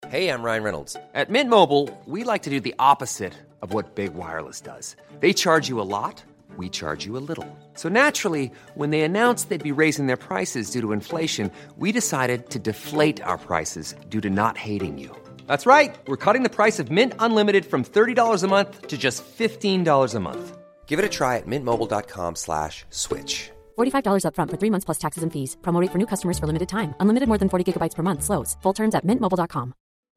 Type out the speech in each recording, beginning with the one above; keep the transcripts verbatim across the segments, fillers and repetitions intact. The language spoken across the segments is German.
Hey, I'm Ryan Reynolds. At Mint Mobile, we like to do the opposite of what Big Wireless does. They charge you a lot, we charge you a little. So naturally, when they announced they'd be raising their prices due to inflation, we decided to deflate our prices due to not hating you. That's right. We're cutting the price of Mint Unlimited from thirty dollars a month to just fifteen dollars a month. Give it a try at mintmobile.com slash switch. forty-five dollars up front for three months plus taxes and fees. Promo rate for new customers for limited time. Unlimited more than forty gigabytes per month. Slows full terms at mint mobile dot com.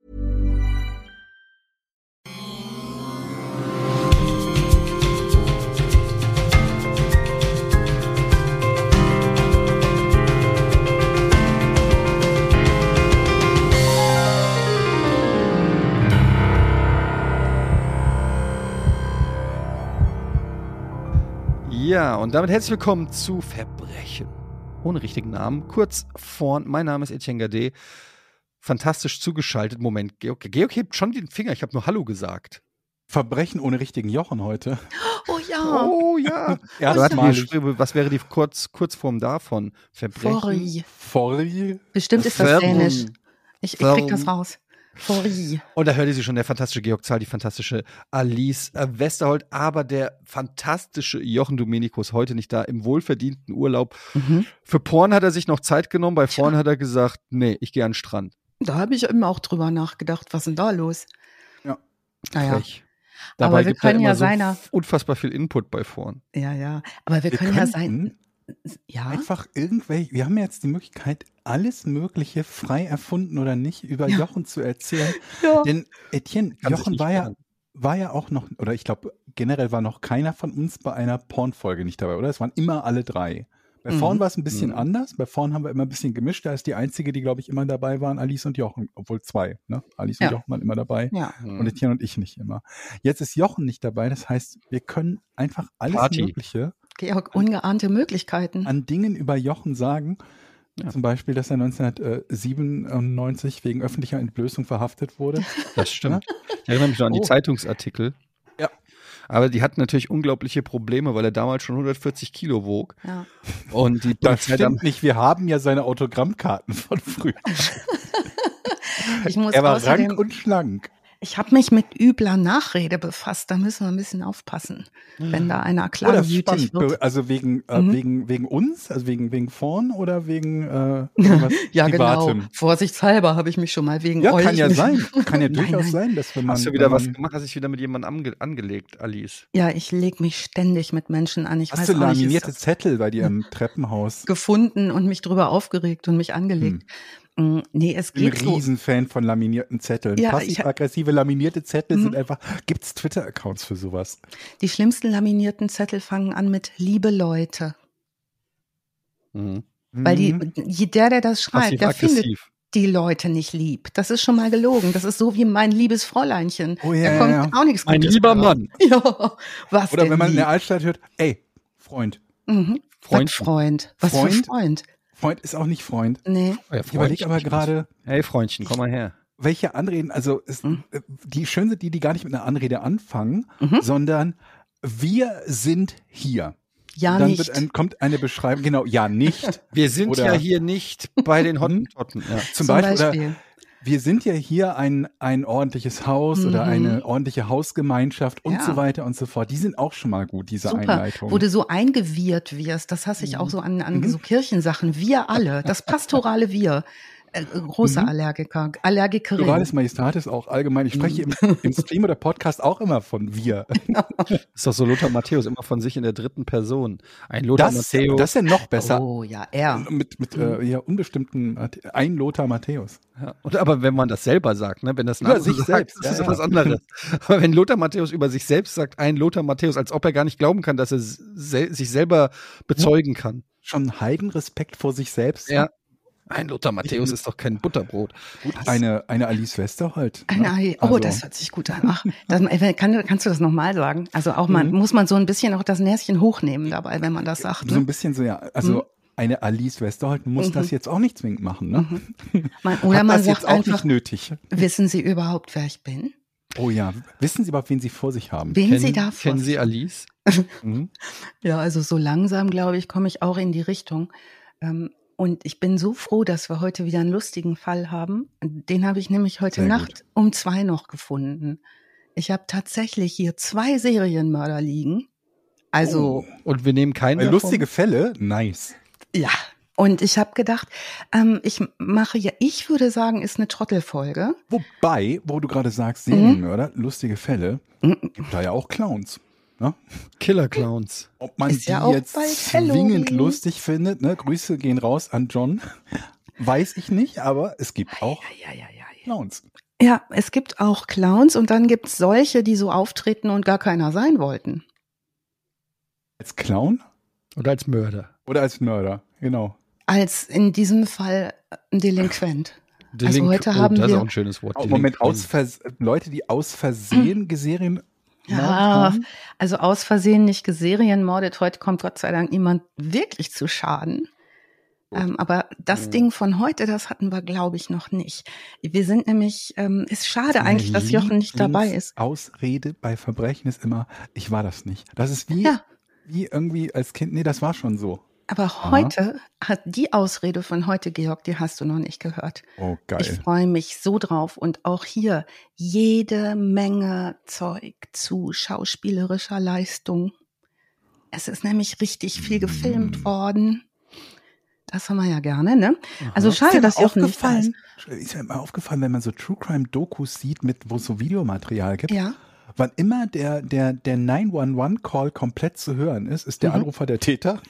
Ja, und damit herzlich willkommen zu Verbrechen ohne richtigen Namen. Kurz vorn, mein Name ist Etienne Gade. Fantastisch zugeschaltet. Moment, Georg, Georg hebt schon den Finger. Ich habe nur Hallo gesagt. Verbrechen ohne richtigen Jochen heute. Oh ja. Oh ja. Erstmalig. Was wäre die Kurz, Kurzform davon? Verbrechen. Forri. Forri. Bestimmt ist das Verben. Dänisch. Ich, ich krieg das raus. Forri. Und da hört ihr sie schon, der fantastische Georg Zahl, die fantastische Alice Westerholt, aber der fantastische Jochen Dominikus heute nicht da, im wohlverdienten Urlaub. Mhm. Für Porn hat er sich noch Zeit genommen, bei Porn ja. hat er gesagt, nee, ich gehe an den Strand. Da habe ich immer auch drüber nachgedacht, was ist denn da los? Ja, naja. Frech. Dabei aber wir gibt können ja ja immer seiner so unfassbar viel Input bei Porn. Ja, ja, aber wir, wir können ja sein ja einfach irgendwelche, wir haben ja jetzt die Möglichkeit, alles Mögliche frei erfunden oder nicht über ja. Jochen zu erzählen. Ja. Denn Etienne, Kann Jochen war ja, war ja auch noch, oder ich glaube, generell war noch keiner von uns bei einer Porn-Folge nicht dabei, oder? Es waren immer alle drei. Bei Vorn mhm. war es ein bisschen mhm. anders. Bei Vorn haben wir immer ein bisschen gemischt. Da ist die einzige, die, glaube ich, immer dabei waren, Alice und Jochen. Obwohl zwei, ne? Alice ja. und Jochen waren immer dabei. Ja. Und Etienne und ich nicht immer. Jetzt ist Jochen nicht dabei. Das heißt, wir können einfach alles Party. Mögliche Georg, ungeahnte Möglichkeiten. An Dingen über Jochen sagen. Ja. Zum Beispiel, dass er neunzehnhundertsiebenundneunzig wegen öffentlicher Entblößung verhaftet wurde. Das stimmt. Ich erinnere mich noch an die oh. Zeitungsartikel. Ja. Aber die hatten natürlich unglaubliche Probleme, weil er damals schon hundertvierzig Kilo wog. Ja. Und die das stimmt nicht. Wir haben ja seine Autogrammkarten von früher. Ich muss er war außerdem, rank und schlank. Ich habe mich mit übler Nachrede befasst. Da müssen wir ein bisschen aufpassen, mhm. wenn da einer klagewütig oh, wird. Also wegen, äh, mhm. wegen, wegen uns? Also wegen, wegen Vorn oder wegen äh, irgendwas ja, Privatem? Genau. Vorsichtshalber habe ich mich schon mal wegen ja, euch. Ja, kann ja nicht sein. Kann ja durchaus nein, nein. sein, dass wenn man. Hast du wieder man, was gemacht? Hast du dich wieder mit jemandem ange- angelegt, Alice? Ja, ich lege mich ständig mit Menschen an. Ich Hast weiß du auch nicht, laminierte Zettel bei dir im Treppenhaus? Gefunden und mich drüber aufgeregt und mich angelegt. Hm. Nee, es geht Ich bin ein Riesenfan so. von laminierten Zetteln. Ja, passiv-aggressive laminierte Zettel mhm. sind einfach, gibt es Twitter-Accounts für sowas? Die schlimmsten laminierten Zettel fangen an mit liebe Leute. Mhm. Weil die, der, der das schreibt, der findet die Leute nicht lieb. Das ist schon mal gelogen. Das ist so wie mein liebes Fräuleinchen. Oh, ja, da kommt ja. auch nichts Mein Gutes lieber drauf. Mann. Ja, was Oder denn wenn man lieb? in der Altstadt hört, ey, Freund. Mhm. Freund. Freund. Was Freund? für Freund? Freund ist auch nicht Freund. Nee. Oh ja, ich überlege aber gerade. Hey Freundchen, komm mal her. Welche Anreden, also es, mhm. die schön sind die, die gar nicht mit einer Anrede anfangen, mhm. sondern wir sind hier. Ja, Dann nicht. Wird ein, kommt eine Beschreibung, genau, ja, nicht. Wir sind oder, ja hier nicht bei den Hottentotten. Ja. Zum, Zum Beispiel, Beispiel. Oder, wir sind ja hier ein, ein ordentliches Haus mhm. oder eine ordentliche Hausgemeinschaft und ja. so weiter und so fort. Die sind auch schon mal gut, diese Super. Einleitung. Wo du so eingewirrt wirst, das hasse ich auch so an, an mhm. so Kirchensachen. Wir alle, das pastorale Wir. Äh, große mhm. Allergiker, Allergikerin. Pluralis Majestatis auch allgemein. Ich spreche im, im Stream oder Podcast auch immer von wir. Das ist doch so Lothar Matthäus, immer von sich in der dritten Person. Ein Lothar das, Matthäus. Das ist ja noch besser. Oh ja, er. Mit, mit mhm. äh, ja, unbestimmten, ein Lothar Matthäus. Ja, und, aber wenn man das selber sagt, ne, wenn das über sich sagt, selbst, das ja, ist ja. was ja. anderes. Aber wenn Lothar Matthäus über sich selbst sagt, ein Lothar Matthäus, als ob er gar nicht glauben kann, dass er se- sich selber bezeugen kann. Schon Heidenrespekt vor sich selbst. Ja. Ein Lothar Matthäus ist doch kein Butterbrot. Gut, eine, eine Alice Westerholt. Eine, ne? oh, also. das hört sich gut an. Ach, das, kann, kannst du das nochmal sagen? Also auch man, mhm. muss man so ein bisschen auch das Näschen hochnehmen dabei, wenn man das sagt. Ne? So ein bisschen so, ja. Also mhm. eine Alice Westerholt muss mhm. das jetzt auch nicht zwingend machen. Ne? Mhm. Man, oder Hat man das sagt jetzt auch einfach, nicht nötig. Wissen Sie überhaupt, wer ich bin? Oh ja. Wissen Sie überhaupt, wen Sie vor sich haben? Wen Kennen, Sie da vor kennen Sie Alice? mhm. Ja, also so langsam, glaube ich, komme ich auch in die Richtung. Ähm, Und ich bin so froh, dass wir heute wieder einen lustigen Fall haben. Den habe ich nämlich heute Sehr Nacht gut. um zwei noch gefunden. Ich habe tatsächlich hier zwei Serienmörder liegen. Also, Und wir nehmen keinen Weil davon. lustige Fälle, nice. ja. Und ich habe gedacht, ähm, ich mache ja, ich würde sagen, ist eine Trottelfolge. Wobei, wo du gerade sagst, Serienmörder, lustige Fälle, gibt da ja auch Clowns. Ne? Killer-Clowns. Ob man Ist die ja auch jetzt bald zwingend Halloween. lustig findet, ne? Grüße gehen raus an John, weiß ich nicht, aber es gibt auch Ja, ja, ja, ja. Clowns. Ja, es gibt auch Clowns und dann gibt es solche, die so auftreten und gar keiner sein wollten. Als Clown Oder als Mörder. oder als Mörder, genau. Als in diesem Fall ein Delinquent. Also Delink- heute oh, haben das ist wir- auch ein schönes Wort. Oh, Moment, Delinquent. aus Vers Leute, die aus Versehen Serien Ja, also aus Versehen nicht geserienmordet. Heute kommt Gott sei Dank niemand wirklich zu Schaden. Ähm, aber das Oh. Ding von heute, das hatten wir, glaube ich, noch nicht. Wir sind nämlich, ähm, ist schade eigentlich, dass Jochen nicht dabei ist. Ausrede bei Verbrechen ist immer, ich war das nicht. Das ist wie, Ja. wie irgendwie als Kind, nee, das war schon so. Aber heute hat die Ausrede von heute, Georg, die hast du noch nicht gehört. Oh, Ich geil. freue mich so drauf und auch hier jede Menge Zeug zu schauspielerischer Leistung. Es ist nämlich richtig viel gefilmt worden. Das haben wir ja gerne, ne? Also Ist schade, dir mal dass Jochen nicht da ist. aufgefallen, ist mir mal aufgefallen, wenn man so True Crime Dokus sieht, mit, wo es so Videomaterial gibt, Ja. wann immer der, der, der neun eins eins Call komplett zu hören ist, ist der Mhm. Anrufer der Täter.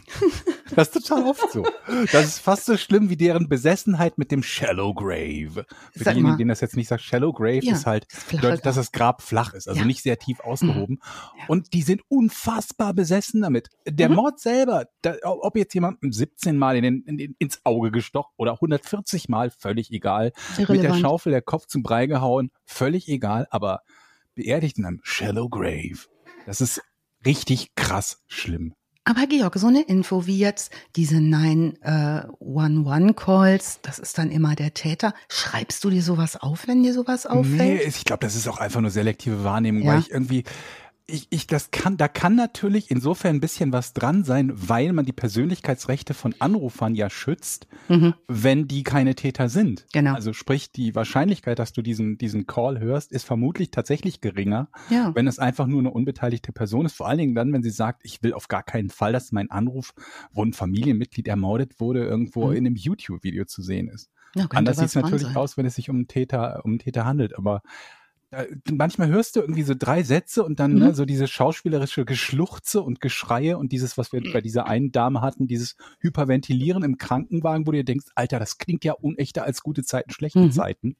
Das ist total oft so. Das ist fast so schlimm wie deren Besessenheit mit dem Shallow Grave. Für Sag diejenigen, mal. denen das jetzt nicht sagt, Shallow Grave Ja, ist halt, das flache bedeutet, dass Grab. das Grab flach ist, also Ja. nicht sehr tief ausgehoben. Ja. Und die sind unfassbar besessen damit. Der Mhm. Mord selber, da, ob jetzt jemandem siebzehn Mal in den, in den, ins Auge gestochen oder hundertvierzig Mal, völlig egal. Mit der Irrelevant. Schaufel der Kopf zum Brei gehauen, völlig egal, aber beerdigt in einem Shallow Grave. Das ist richtig krass schlimm. Aber Georg, so eine Info wie jetzt diese neun eins eins Calls, das ist dann immer der Täter. Schreibst du dir sowas auf, wenn dir sowas Nee, auffällt? ich glaube, das ist auch einfach nur selektive Wahrnehmung, Ja. weil ich irgendwie, ich, ich, das kann, da kann natürlich insofern ein bisschen was dran sein, weil man die Persönlichkeitsrechte von Anrufern ja schützt, Mhm. wenn die keine Täter sind. Genau. Also sprich, die Wahrscheinlichkeit, dass du diesen, diesen Call hörst, ist vermutlich tatsächlich geringer, Ja. wenn es einfach nur eine unbeteiligte Person ist. Vor allen Dingen dann, wenn sie sagt, ich will auf gar keinen Fall, dass mein Anruf, wo ein Familienmitglied ermordet wurde, irgendwo Mhm. in einem YouTube-Video zu sehen ist. Ja, könnte Anders sieht was es dran natürlich sein. aus, wenn es sich um einen Täter, um einen Täter handelt. Aber äh, manchmal hörst du irgendwie so drei Sätze und dann Mhm. ne, so diese schauspielerische Geschluchze und Geschreie und dieses, was wir bei dieser einen Dame hatten, dieses Hyperventilieren im Krankenwagen, wo du dir denkst, Alter, das klingt ja unechter als gute Zeiten, schlechte Mhm. Zeiten.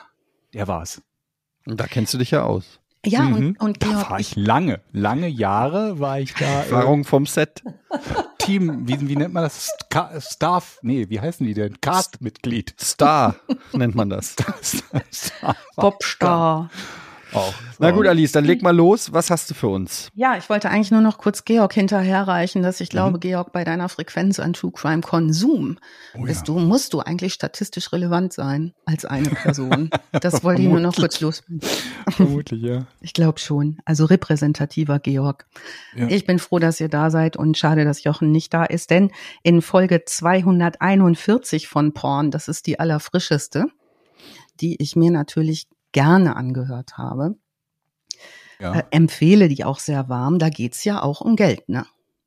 Der war's. Und da kennst du dich ja aus. Ja, Mhm. und, und da Georg, war ich ich, lange, lange Jahre war ich da. Äh, Erfahrung vom Set. Team, wie, wie nennt man das? Ska- Staff, nee, wie heißen die denn? Cast-Mitglied. Star nennt man das. Star. Popstar. Auch. Na gut, Alice, dann leg mal los. Was hast du für uns? Ja, ich wollte eigentlich nur noch kurz Georg hinterherreichen, dass ich glaube, Georg, bei deiner Frequenz an True Crime Konsum Oh bist ja. du, musst du eigentlich statistisch relevant sein als eine Person. Das wollte ich nur noch kurz loswerden. Vermutlich, ja. Ich glaube schon. Also repräsentativer Georg. Ja. Ich bin froh, dass ihr da seid und schade, dass Jochen nicht da ist, denn in Folge zweihunderteinundvierzig von Porn, das ist die allerfrischeste, die ich mir natürlich gerne angehört habe, Ja. äh, empfehle die auch sehr warm. Da geht's ja auch um Geld, ne?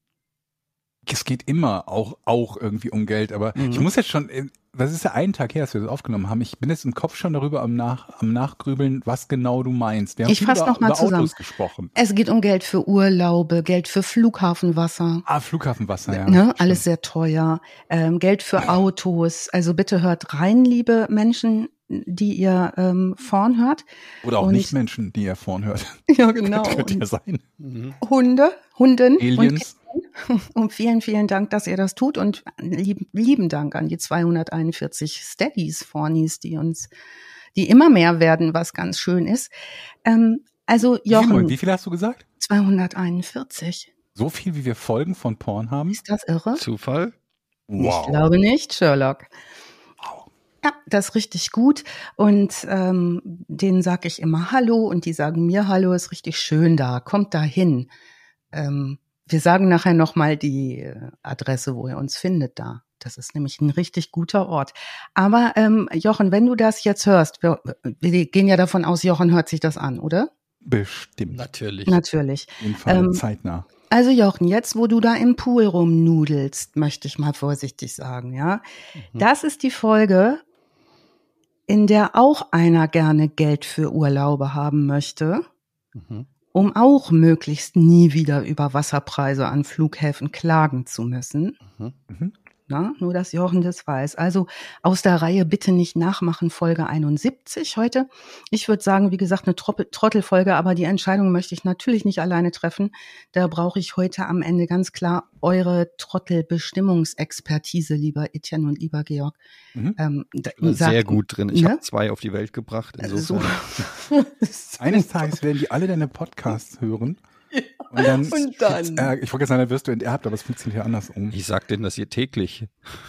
Es geht immer auch, auch irgendwie um Geld, aber Mhm. ich muss jetzt schon, äh, was ist ja ein Tag her, dass wir das aufgenommen haben? Ich bin jetzt im Kopf schon darüber am, Nach, am Nachgrübeln, was genau du meinst. Wir haben Ich viel fass über, noch mal über zusammen. Autos gesprochen. Es geht um Geld für Urlaube, Geld für Flughafenwasser. Ah, Flughafenwasser, ja. Ne, stimmt. alles sehr teuer. Ähm, Geld für Autos. Also bitte hört rein, liebe Menschen, die ihr ähm, vorn hört. Oder auch und- Nicht-Menschen, die ihr vorhin hört. Ja, genau. Könnte ja Und sein. Hunde, Hunden Aliens. und, und vielen, vielen Dank, dass ihr das tut und lieben, lieben Dank an die zweihunderteinundvierzig Steadies, Fornies, die uns, die immer mehr werden, was ganz schön ist. Ähm, also Simon, Jochen, wie viel hast du gesagt? zweihunderteinundvierzig. So viel, wie wir Folgen von Porn haben? Ist das irre? Zufall? Ich glaube nicht, Sherlock. Ja, das ist richtig gut und ähm, denen sage ich immer Hallo und die sagen mir Hallo, ist richtig schön da, kommt da hin. Ähm, wir sagen nachher nochmal die äh, Adresse, wo ihr uns findet da. Das ist nämlich ein richtig guter Ort. Aber ähm, Jochen, wenn du das jetzt hörst, wir, wir gehen ja davon aus, Jochen hört sich das an, oder? Bestimmt. Natürlich. Natürlich. Auf jeden Fall Ähm, zeitnah. Also Jochen, jetzt wo du da im Pool rumnudelst, möchte ich mal vorsichtig sagen, ja. Mhm. Das ist die Folge, in der auch einer gerne Geld für Urlaube haben möchte, Mhm. um auch möglichst nie wieder über Wasserpreise an Flughäfen klagen zu müssen. Mhm. Mhm. Na, nur, dass Jochen das weiß. Also aus der Reihe bitte nicht nachmachen, Folge einundsiebzig heute. Ich würde sagen, wie gesagt, eine Troppel- Trottelfolge, aber die Entscheidung möchte ich natürlich nicht alleine treffen. Da brauche ich heute am Ende ganz klar eure Trottelbestimmungsexpertise, lieber Etienne und lieber Georg. Mhm. Ähm, da- Sehr sagt- gut drin. Ich ne? habe zwei auf die Welt gebracht. So. Insofern. Eines Tages werden die alle deine Podcasts hören. Und dann, Und dann- gibt's, äh, ich wollte jetzt sagen, dann wirst du enterbt, aber es funktioniert ja andersrum. Ich sag denen das hier täglich.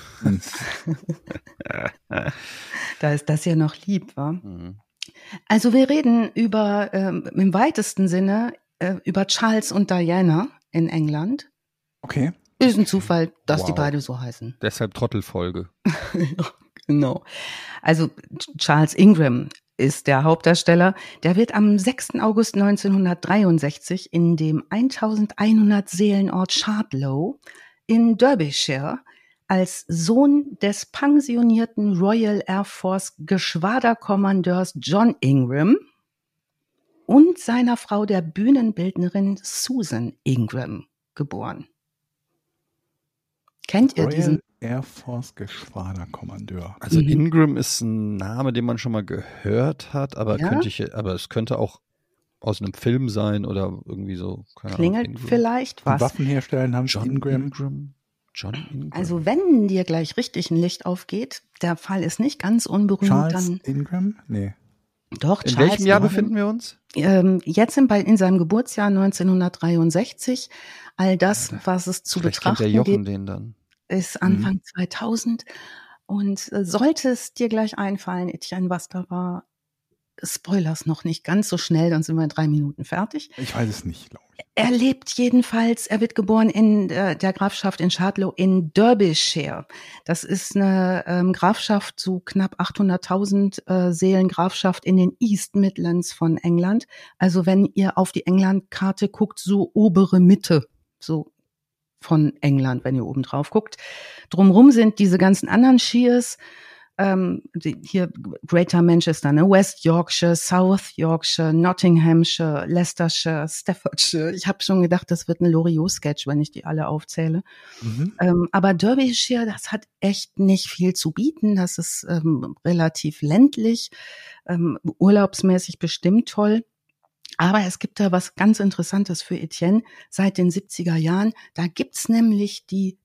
Da ist das ja noch lieb, wa? Mhm. Also wir reden über, ähm, im weitesten Sinne, äh, über Charles und Diana in England. Okay. Ist ein Zufall, dass die Wow. beide so heißen. Deshalb Trottelfolge. Genau. Also Charles Ingram ist der Hauptdarsteller. Der wird am sechsten August neunzehnhundertdreiundsechzig in dem eintausendeinhundert Seelenort Shardlow in Derbyshire als Sohn des pensionierten Royal Air Force Geschwaderkommandeurs John Ingram und seiner Frau, der Bühnenbildnerin Susan Ingram, geboren. Kennt ihr Royal diesen? Air Force Geschwaderkommandeur. Also Mhm. Ingram ist ein Name, den man schon mal gehört hat, aber Ja? könnte ich, aber es könnte auch aus einem Film sein oder irgendwie so. Keine Klingelt Ahnung, Ingram. vielleicht Die was. Waffenhersteller haben John Ingram. Ingram. John Ingram. Also wenn dir gleich richtig ein Licht aufgeht, der Fall ist nicht ganz unberühmt, Charles dann Ingram? Nee. doch, in Charles welchem Jahr Ingram. befinden wir uns? Ähm, jetzt in, bei, in seinem Geburtsjahr neunzehnhundertdreiundsechzig. All das, was es zu Vielleicht kennt der betrachten Jochen gibt, den dann. ist Anfang zweitausend. Und äh, sollte es dir gleich einfallen, Etienne, was da war, Spoilers noch nicht ganz so schnell, dann sind wir in drei Minuten fertig. Ich weiß es nicht, glaube ich. Er lebt jedenfalls, er wird geboren in äh, der Grafschaft in Shardlow in Derbyshire. Das ist eine ähm, Grafschaft, so knapp achthunderttausend äh, Seelen Grafschaft in den East Midlands von England. Also wenn ihr auf die England-Karte guckt, so obere Mitte, so von England, wenn ihr oben drauf guckt. Drumherum sind diese ganzen anderen Shires, ähm, die, hier Greater Manchester, ne? West Yorkshire, South Yorkshire, Nottinghamshire, Leicestershire, Staffordshire. Ich habe schon gedacht, das wird ein Loriot-Sketch, wenn ich die alle aufzähle. Mhm. Ähm, aber Derbyshire, das hat echt nicht viel zu bieten. Das ist ähm, relativ ländlich, ähm, urlaubsmäßig bestimmt toll. Aber es gibt da was ganz Interessantes für Etienne seit den siebziger Jahren. Da gibt's nämlich die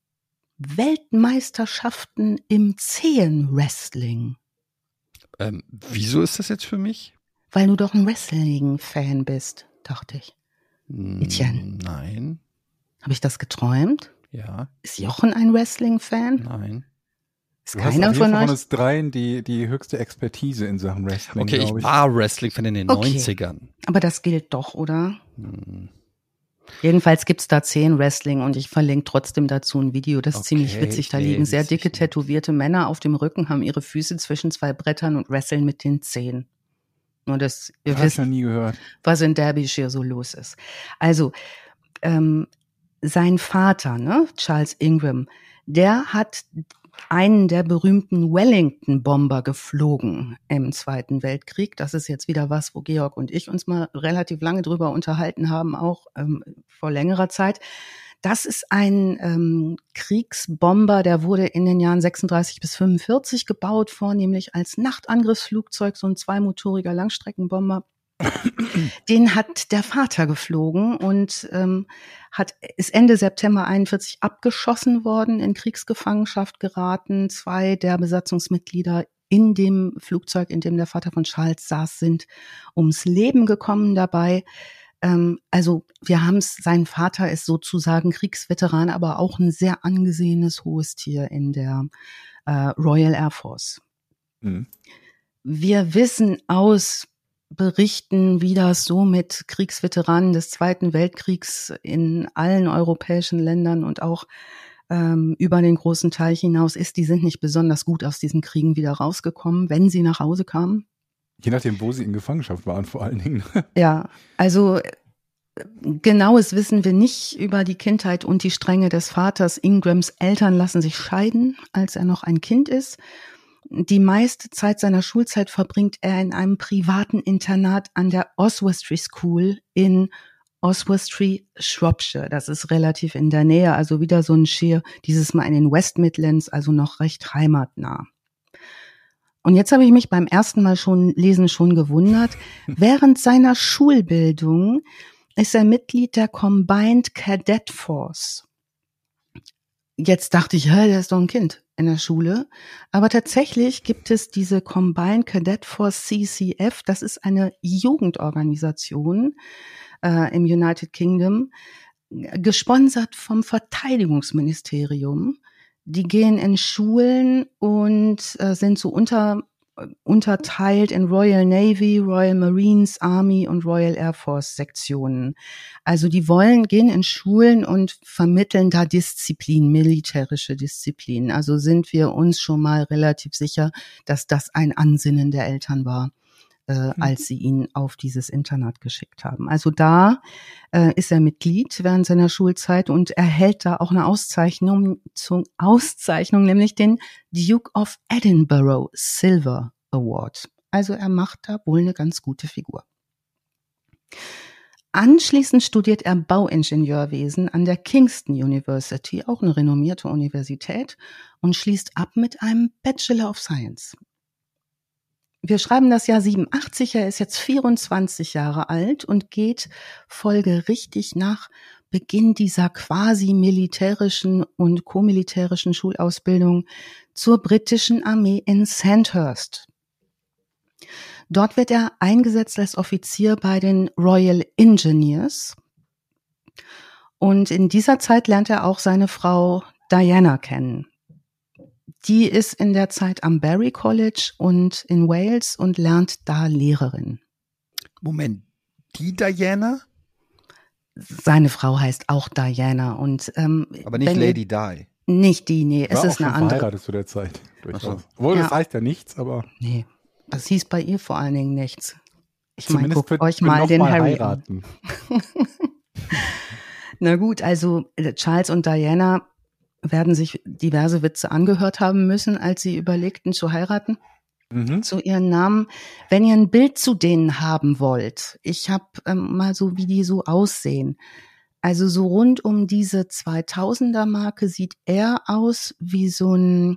Weltmeisterschaften im Zehenwrestling. Ähm, wieso ist das jetzt für mich? Weil du doch ein Wrestling-Fan bist, dachte ich. Hm, Etienne. Nein. Habe ich das geträumt? Ja. Ist Jochen ein Wrestling-Fan? Nein. Ist Du hast keiner auf jeden von Fall euch? von uns dreien die, die höchste Expertise in Sachen Wrestling, Okay, ich glaube ich. war Wrestling-Fan in den Okay. neunzigern. Aber das gilt doch, oder? Hm. Jedenfalls gibt's da zehn Wrestling und ich verlinke trotzdem dazu ein Video, das ist Okay, ziemlich witzig. Da nee, liegen sehr witzig dicke, nicht. tätowierte Männer auf dem Rücken, haben ihre Füße zwischen zwei Brettern und wresteln mit den Zehen. Nur, dass ihr Das habe ich wisst, noch nie gehört. was in Derbyshire so los ist. Also, ähm, sein Vater, ne, Charles Ingram, der hat einen der berühmten Wellington-Bomber geflogen im Zweiten Weltkrieg. Das ist jetzt wieder was, wo Georg und ich uns mal relativ lange drüber unterhalten haben, auch ähm, vor längerer Zeit. Das ist ein ähm, Kriegsbomber, der wurde in den Jahren sechsunddreißig bis fünfundvierzig gebaut, vornehmlich als Nachtangriffsflugzeug, so ein zweimotoriger Langstreckenbomber. Den hat der Vater geflogen und ähm, hat, ist Ende September einundvierzig abgeschossen worden, in Kriegsgefangenschaft geraten. Zwei der Besatzungsmitglieder in dem Flugzeug, in dem der Vater von Charles saß, sind ums Leben gekommen dabei. Ähm, also wir haben es, sein Vater ist sozusagen Kriegsveteran, aber auch ein sehr angesehenes hohes Tier in der äh, Royal Air Force. Mhm. Wir wissen aus Berichten, wie das so mit Kriegsveteranen des Zweiten Weltkriegs in allen europäischen Ländern und auch ähm, über den großen Teich hinaus ist, die sind nicht besonders gut aus diesen Kriegen wieder rausgekommen, wenn sie nach Hause kamen. Je nachdem, wo sie in Gefangenschaft waren, vor allen Dingen. Ja, also genaues wissen wir nicht über die Kindheit und die Strenge des Vaters. Ingrams Eltern lassen sich scheiden, als er noch ein Kind ist. Die meiste Zeit seiner Schulzeit verbringt er in einem privaten Internat an der Oswestry School in Oswestry, Shropshire. Das ist relativ in der Nähe, also wieder so ein Shire, dieses Mal in den West Midlands, also noch recht heimatnah. Und jetzt habe ich mich beim ersten Mal schon lesen schon gewundert. Während seiner Schulbildung ist er Mitglied der Combined Cadet Force. Jetzt dachte ich, hä, der ist doch ein Kind in der Schule. Aber tatsächlich gibt es diese Combined Cadet Force C C F. Das ist eine Jugendorganisation äh, im United Kingdom, gesponsert vom Verteidigungsministerium. Die gehen in Schulen und äh, sind so unter unterteilt in Royal Navy, Royal Marines, Army und Royal Air Force Sektionen. Also die wollen, gehen in Schulen und vermitteln da Disziplin, militärische Disziplin. Also sind wir uns schon mal relativ sicher, dass das ein Ansinnen der Eltern war, äh, mhm. als sie ihn auf dieses Internat geschickt haben. Also da äh, ist er Mitglied während seiner Schulzeit und erhält da auch eine Auszeichnung, zur Auszeichnung, nämlich den Duke of Edinburgh Silver Award. Also er macht da wohl eine ganz gute Figur. Anschließend studiert er Bauingenieurwesen an der Kingston University, auch eine renommierte Universität, und schließt ab mit einem Bachelor of Science. Wir schreiben das Jahr siebenundachtzig, er ist jetzt vierundzwanzig Jahre alt und geht folgerichtig nach Beginn dieser quasi militärischen und komilitärischen Schulausbildung zur britischen Armee in Sandhurst. Dort wird er eingesetzt als Offizier bei den Royal Engineers. Und in dieser Zeit lernt er auch seine Frau Diana kennen. Die ist in der Zeit am Barry College und in Wales und lernt da Lehrerin. Moment, die Diana? Seine Frau heißt auch Diana. Und, ähm, aber nicht Lady Di. Nicht die, nee, War es ist auch eine schon andere. Verheiratet zu der Zeit. Durchaus. So. Obwohl, Ja. das heißt ja nichts, aber. Nee, das hieß bei ihr vor allen Dingen nichts. Ich meine, Zumindest guckt für, euch für mal noch den mal Harry heiraten. an. Na gut, also äh, Charles und Diana werden sich diverse Witze angehört haben müssen, als sie überlegten zu heiraten. Mhm. Zu ihren Namen. Wenn ihr ein Bild zu denen haben wollt, ich habe ähm, mal so, wie die so aussehen. Also so rund um diese zweitausender Marke sieht er aus wie so ein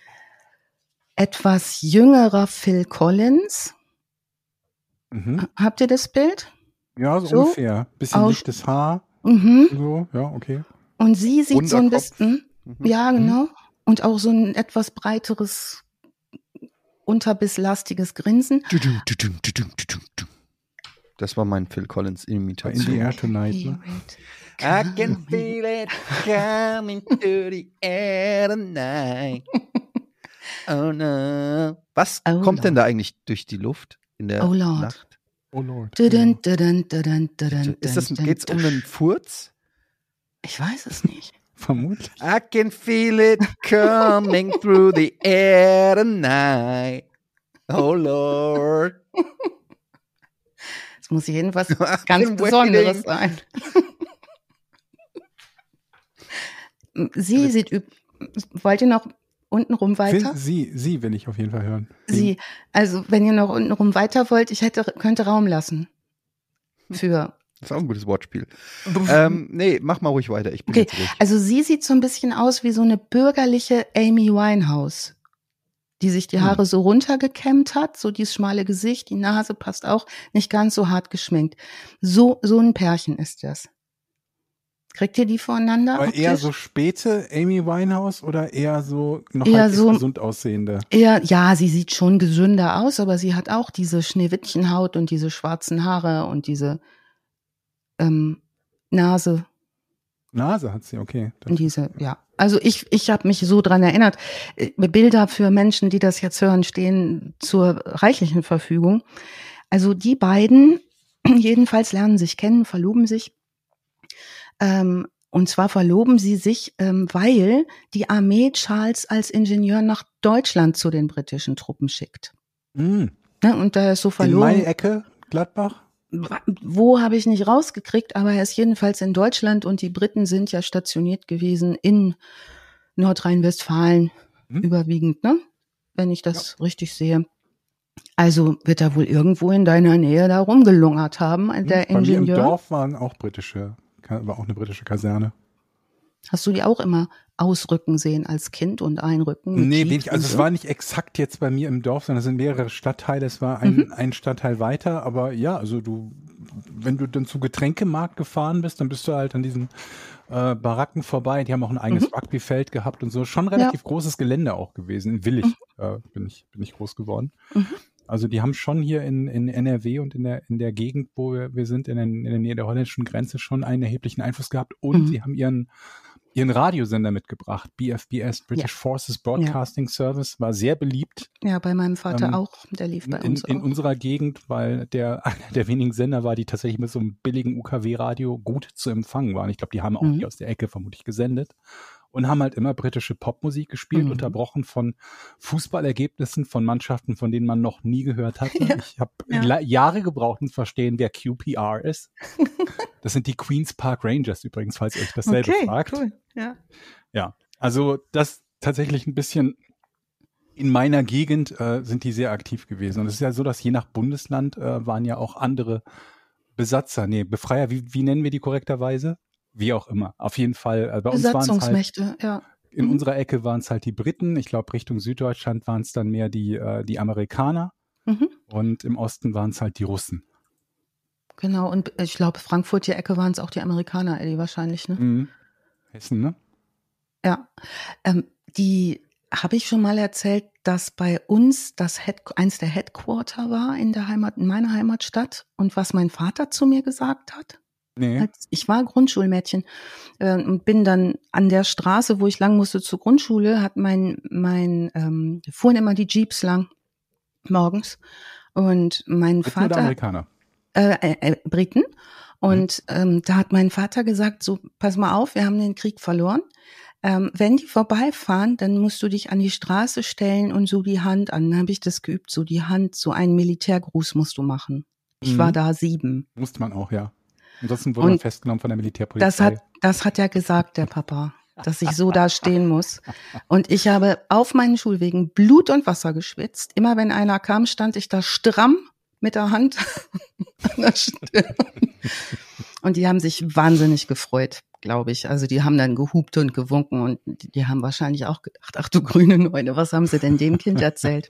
etwas jüngerer Phil Collins. Mhm. Habt ihr das Bild? Ja, so, So? ungefähr. Bisschen Aus- lichtes Haar. Mhm. So, ja, okay. Und sie sieht so ein Runder Kopf. bisschen, Mhm. ja genau, und auch so ein etwas breiteres, unterbisslastiges Grinsen. Tudum, tudum, tudum, tudum, tudum. Das war mein Phil Collins In Imitation. the Air Tonight, ne? I can feel it coming to the air tonight. Oh no. Was Oh kommt denn Lord. da eigentlich durch die Luft in der Oh Lord. Nacht? Oh Lord. Dudun, dudun, dudun, dudun, Ist das, dudun, geht's um einen Furz? Ich weiß es nicht. Vermutlich. I can feel it coming through the air tonight. Oh Lord. Es muss jedenfalls I've ganz been Besonderes waiting. sein. Sie sieht, üb- wollt ihr noch untenrum weiter? Will- Sie, sie will ich auf jeden Fall hören. Sie, also wenn ihr noch untenrum weiter wollt, ich hätte, könnte Raum lassen. Für, Das ist auch ein gutes Wortspiel. ähm, nee, mach mal ruhig weiter. Ich bin okay, jetzt ruhig. also sie sieht so ein bisschen aus wie so eine bürgerliche Amy Winehouse, die sich die Haare so runtergekämmt hat, so dieses schmale Gesicht, die Nase passt auch, nicht ganz so hart geschminkt. So, so ein Pärchen ist das. Kriegt ihr die voreinander? Aber eher optisch? so späte Amy Winehouse oder eher so noch Eher halbwegs so- gesund aussehende? Eher, ja, sie sieht schon gesünder aus, aber sie hat auch diese Schneewittchenhaut und diese schwarzen Haare und diese ähm, Nase Nase hat sie, okay. Das- und diese, ja. Also ich, ich habe mich so dran erinnert. Äh, Bilder für Menschen, die das jetzt hören, stehen zur reichlichen Verfügung. Also die beiden jedenfalls lernen sich kennen, verloben sich. Ähm, Und zwar verloben sie sich, ähm, weil die Armee Charles als Ingenieur nach Deutschland zu den britischen Truppen schickt. Mm. Ne, und da ist so verloben. In meine Ecke, Gladbach? Wo habe ich nicht rausgekriegt, aber er ist jedenfalls in Deutschland und die Briten sind ja stationiert gewesen in Nordrhein-Westfalen hm? überwiegend, ne? Wenn ich das ja. richtig sehe. Also wird er wohl irgendwo in deiner Nähe da rumgelungert haben, der Bei Ingenieur. Mir im Dorf waren auch britische, war auch eine britische Kaserne. Hast du die auch immer ausrücken sehen als Kind und einrücken? Nee, wenig, also so? Es war nicht exakt jetzt bei mir im Dorf, sondern es sind mehrere Stadtteile, es war ein, mhm. ein Stadtteil weiter, aber ja, also du, wenn du dann zu Getränkemarkt gefahren bist, dann bist du halt an diesen äh, Baracken vorbei, die haben auch ein eigenes mhm. Rugbyfeld gehabt und so, schon relativ ja. großes Gelände auch gewesen, in Willich mhm. äh, bin ich, bin ich groß geworden. Mhm. Also die haben schon hier in, in N R W und in der, in der Gegend, wo wir, wir sind, in, in der Nähe der holländischen Grenze, schon einen erheblichen Einfluss gehabt und mhm. sie haben ihren ihren Radiosender mitgebracht, B F B S, British ja. Forces Broadcasting ja. Service, war sehr beliebt. Ja, bei meinem Vater ähm, auch, der lief bei in, uns auch. In unserer Gegend, weil der einer der wenigen Sender war, die tatsächlich mit so einem billigen U K W-Radio gut zu empfangen waren. Ich glaube, die haben auch mhm. die aus der Ecke vermutlich gesendet und haben halt immer britische Popmusik gespielt, mhm. unterbrochen von Fußballergebnissen von Mannschaften, von denen man noch nie gehört hatte. Ja. Ich habe ja. Jahre gebraucht, um zu verstehen, wer Q P R ist. Das sind die Queen's Park Rangers übrigens, falls ihr euch dasselbe okay, fragt. Cool. Ja. ja, also das tatsächlich ein bisschen in meiner Gegend äh, sind die sehr aktiv gewesen. Und es ist ja so, dass je nach Bundesland äh, waren ja auch andere Besatzer, nee, Befreier, wie, wie nennen wir die korrekterweise? Wie auch immer. Auf jeden Fall, äh, bei uns waren es halt, ja. in mhm. unserer Ecke waren es halt die Briten. Ich glaube, Richtung Süddeutschland waren es dann mehr die, äh, die Amerikaner. Mhm. Und im Osten waren es halt die Russen. Genau, und ich glaube, Frankfurt, die Ecke waren es auch die Amerikaner, Eddie, wahrscheinlich, ne? Mhm. Hessen, ne? Ja. Ähm, die habe ich schon mal erzählt, dass bei uns das Head, eins der Headquarter war in der Heimat, in meiner Heimatstadt. Und was mein Vater zu mir gesagt hat? Nee. Als ich war Grundschulmädchen äh, und bin dann an der Straße, wo ich lang musste zur Grundschule, hat mein, mein, ähm, fuhren immer die Jeeps lang morgens. Und mein Briten Vater. Oder Amerikaner? Äh, äh, äh, Briten. Und mhm. ähm, da hat mein Vater gesagt, so, pass mal auf, wir haben den Krieg verloren. Ähm, wenn die vorbeifahren, dann musst du dich an die Straße stellen und so die Hand an. Dann habe ich das geübt, so die Hand, so einen Militärgruß musst du machen. Ich mhm. war da sieben. Musste man auch, ja. Ansonsten wurde und man festgenommen von der Militärpolizei. Das hat, das hat er gesagt, der Papa, dass ich so da stehen muss. Und ich habe auf meinen Schulwegen Blut und Wasser geschwitzt. Immer wenn einer kam, stand ich da stramm mit der Hand an der Stirn. Und die haben sich wahnsinnig gefreut, glaube ich. Also die haben dann gehupt und gewunken und die, die haben wahrscheinlich auch gedacht, ach du grüne Neune, was haben sie denn dem Kind erzählt?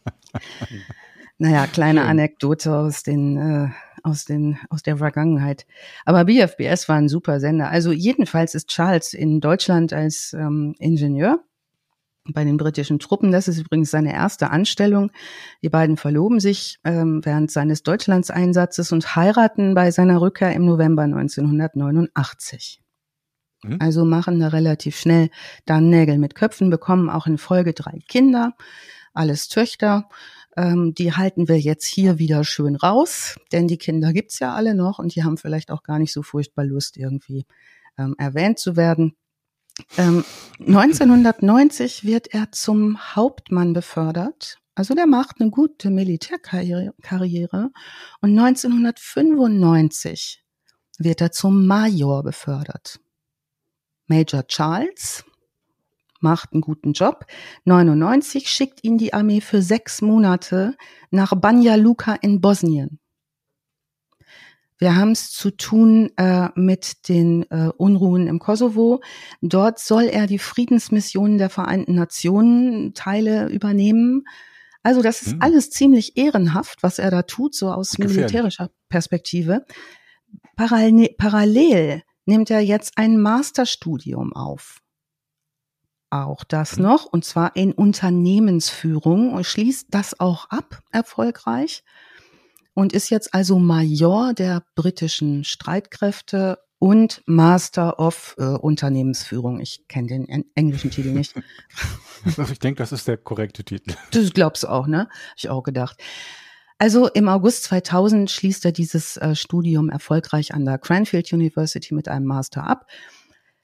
Naja, kleine Anekdote aus den, äh, aus den, aus der Vergangenheit. Aber B F B S war ein super Sender. Also jedenfalls ist Charles in Deutschland als ähm, Ingenieur bei den britischen Truppen. Das ist übrigens seine erste Anstellung. Die beiden verloben sich ähm, während seines Deutschlandseinsatzes und heiraten bei seiner Rückkehr im November neunzehnhundertneunundachtzig. Mhm. Also machen da relativ schnell dann Nägel mit Köpfen, bekommen auch in Folge drei Kinder, alles Töchter. Ähm, die halten wir jetzt hier wieder schön raus, denn die Kinder gibt's ja alle noch und die haben vielleicht auch gar nicht so furchtbar Lust, irgendwie ähm, erwähnt zu werden. Ähm, neunzehnhundertneunzig wird er zum Hauptmann befördert. Also der macht eine gute Militärkarriere. Karriere. Und neunzehnhundertfünfundneunzig wird er zum Major befördert. Major Charles macht einen guten Job. neunundneunzig schickt ihn die Armee für sechs Monate nach Banja Luka in Bosnien. Wir haben es zu tun äh, mit den äh, Unruhen im Kosovo. Dort soll er die Friedensmissionen der Vereinten Nationen Teile übernehmen. Also das ist hm. alles ziemlich ehrenhaft, was er da tut, so aus Gefährlich. militärischer Perspektive. Parallel, parallel nimmt er jetzt ein Masterstudium auf. Auch das hm. noch, und zwar in Unternehmensführung und schließt das auch ab, erfolgreich. Und ist jetzt also Major der britischen Streitkräfte und Master of äh, Unternehmensführung. Ich kenne den en- englischen Titel nicht. Ich denke, das ist der korrekte Titel. Das glaubst du auch, ne? Hab ich auch gedacht. Also im August zweitausend schließt er dieses äh, Studium erfolgreich an der Cranfield University mit einem Master ab.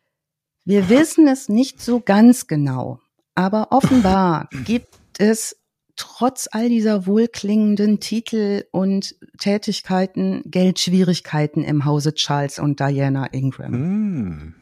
Wir wissen es nicht so ganz genau, aber offenbar gibt es trotz all dieser wohlklingenden Titel und Tätigkeiten Geldschwierigkeiten im Hause Charles und Diana Ingram. Mm.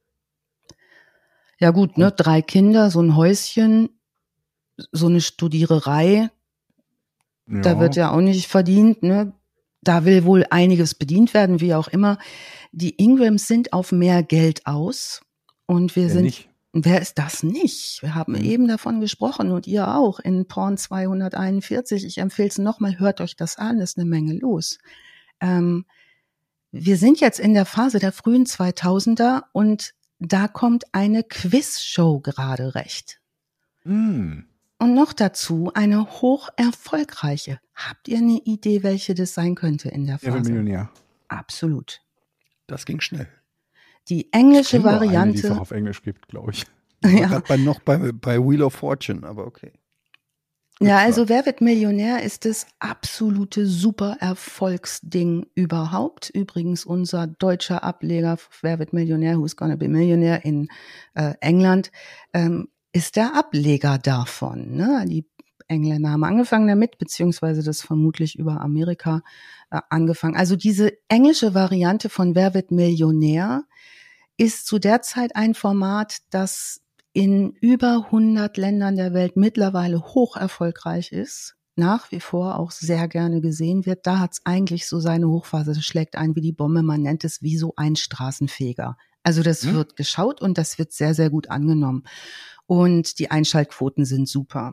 Ja gut, ne, drei Kinder, so ein Häuschen, so eine Studiererei, Ja. da wird ja auch nicht verdient, ne? Da will wohl einiges bedient werden, wie auch immer. Die Ingrams sind auf mehr Geld aus und wir Wer sind, nicht? wer ist das nicht? Wir haben Mhm. eben davon gesprochen und ihr auch in Porn zweihunderteinundvierzig. Ich empfehle es nochmal, hört euch das an, ist eine Menge los. Ähm, wir sind jetzt in der Phase der frühen zweitausender und da kommt eine Quizshow gerade recht. Mm. Und noch dazu eine hoch erfolgreiche. Habt ihr eine Idee, welche das sein könnte in der Wer wird Phase? Millionär? Absolut. Das ging schnell. Die englische Ich kenn nur eine, die es Variante. auch auf Englisch gibt, glaube ich. Ich war Ja. grad bei, noch bei, bei Wheel of Fortune, aber okay. Ja, also Wer wird Millionär ist das absolute super Erfolgsding überhaupt. Übrigens unser deutscher Ableger Wer wird Millionär, Who's Gonna Be Millionaire in äh, England, ähm, ist der Ableger davon. Ne? Die Engländer haben angefangen damit, beziehungsweise das vermutlich über Amerika äh, angefangen. Also diese englische Variante von Wer wird Millionär ist zu der Zeit ein Format, das in über hundert Ländern der Welt mittlerweile hoch erfolgreich ist, nach wie vor auch sehr gerne gesehen wird. Da hat es eigentlich so seine Hochphase, das schlägt ein wie die Bombe, man nennt es wie so ein Straßenfeger. Also das Hm? wird geschaut und das wird sehr, sehr gut angenommen. Und die Einschaltquoten sind super.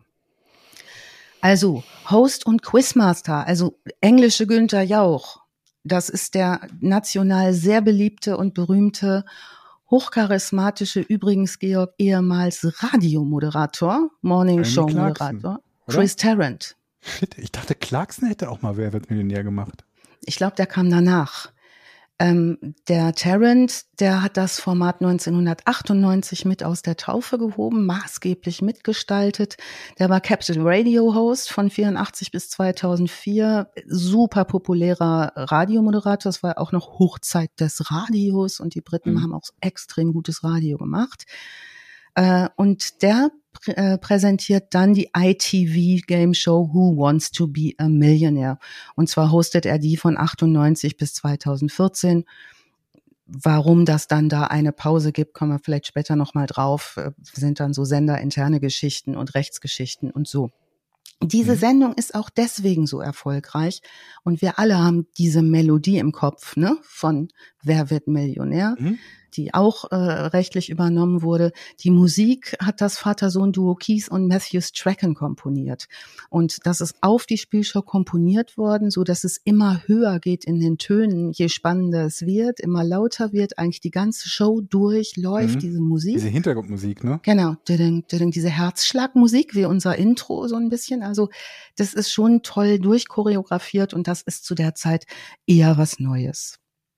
Also Host und Quizmaster, also englische Günther Jauch, das ist der national sehr beliebte und berühmte hochcharismatische, übrigens Georg, ehemals Radiomoderator, Morning-Show-Moderator, oder? Chris Tarrant. Shit, ich dachte, Clarkson hätte auch mal Wer wird Millionär gemacht. Ich glaube, der kam danach. Ähm, der Tarrant, der hat das Format neunzehnhundertachtundneunzig mit aus der Taufe gehoben, maßgeblich mitgestaltet. Der war Capital Radio Host von vierundachtzig bis zweitausendvier, super populärer Radiomoderator. Das war auch noch Hochzeit des Radios und die Briten Mhm. haben auch extrem gutes Radio gemacht. Äh, und der prä- äh, präsentiert dann die I T V-Game Show Who Wants to Be a Millionaire. Und zwar hostet er die von achtundneunzig bis zweitausendvierzehn. Warum das dann da eine Pause gibt, kommen wir vielleicht später nochmal drauf, äh, sind dann so senderinterne Geschichten und Rechtsgeschichten und so. Diese Mhm. Sendung ist auch deswegen so erfolgreich und wir alle haben diese Melodie im Kopf, ne, von Wer wird Millionär, Mhm. die auch äh, rechtlich übernommen wurde. Die Musik hat das Vater-Sohn-Duo Keith und Matthew Strachan komponiert. Und das ist auf die Spielshow komponiert worden, so dass es immer höher geht in den Tönen, je spannender es wird, immer lauter wird. Eigentlich die ganze Show durch läuft Mhm. diese Musik. Diese Hintergrundmusik, ne? Genau, diding, diding, diese Herzschlagmusik wie unser Intro so ein bisschen. Also das ist schon toll durchchoreografiert und das ist zu der Zeit eher was Neues.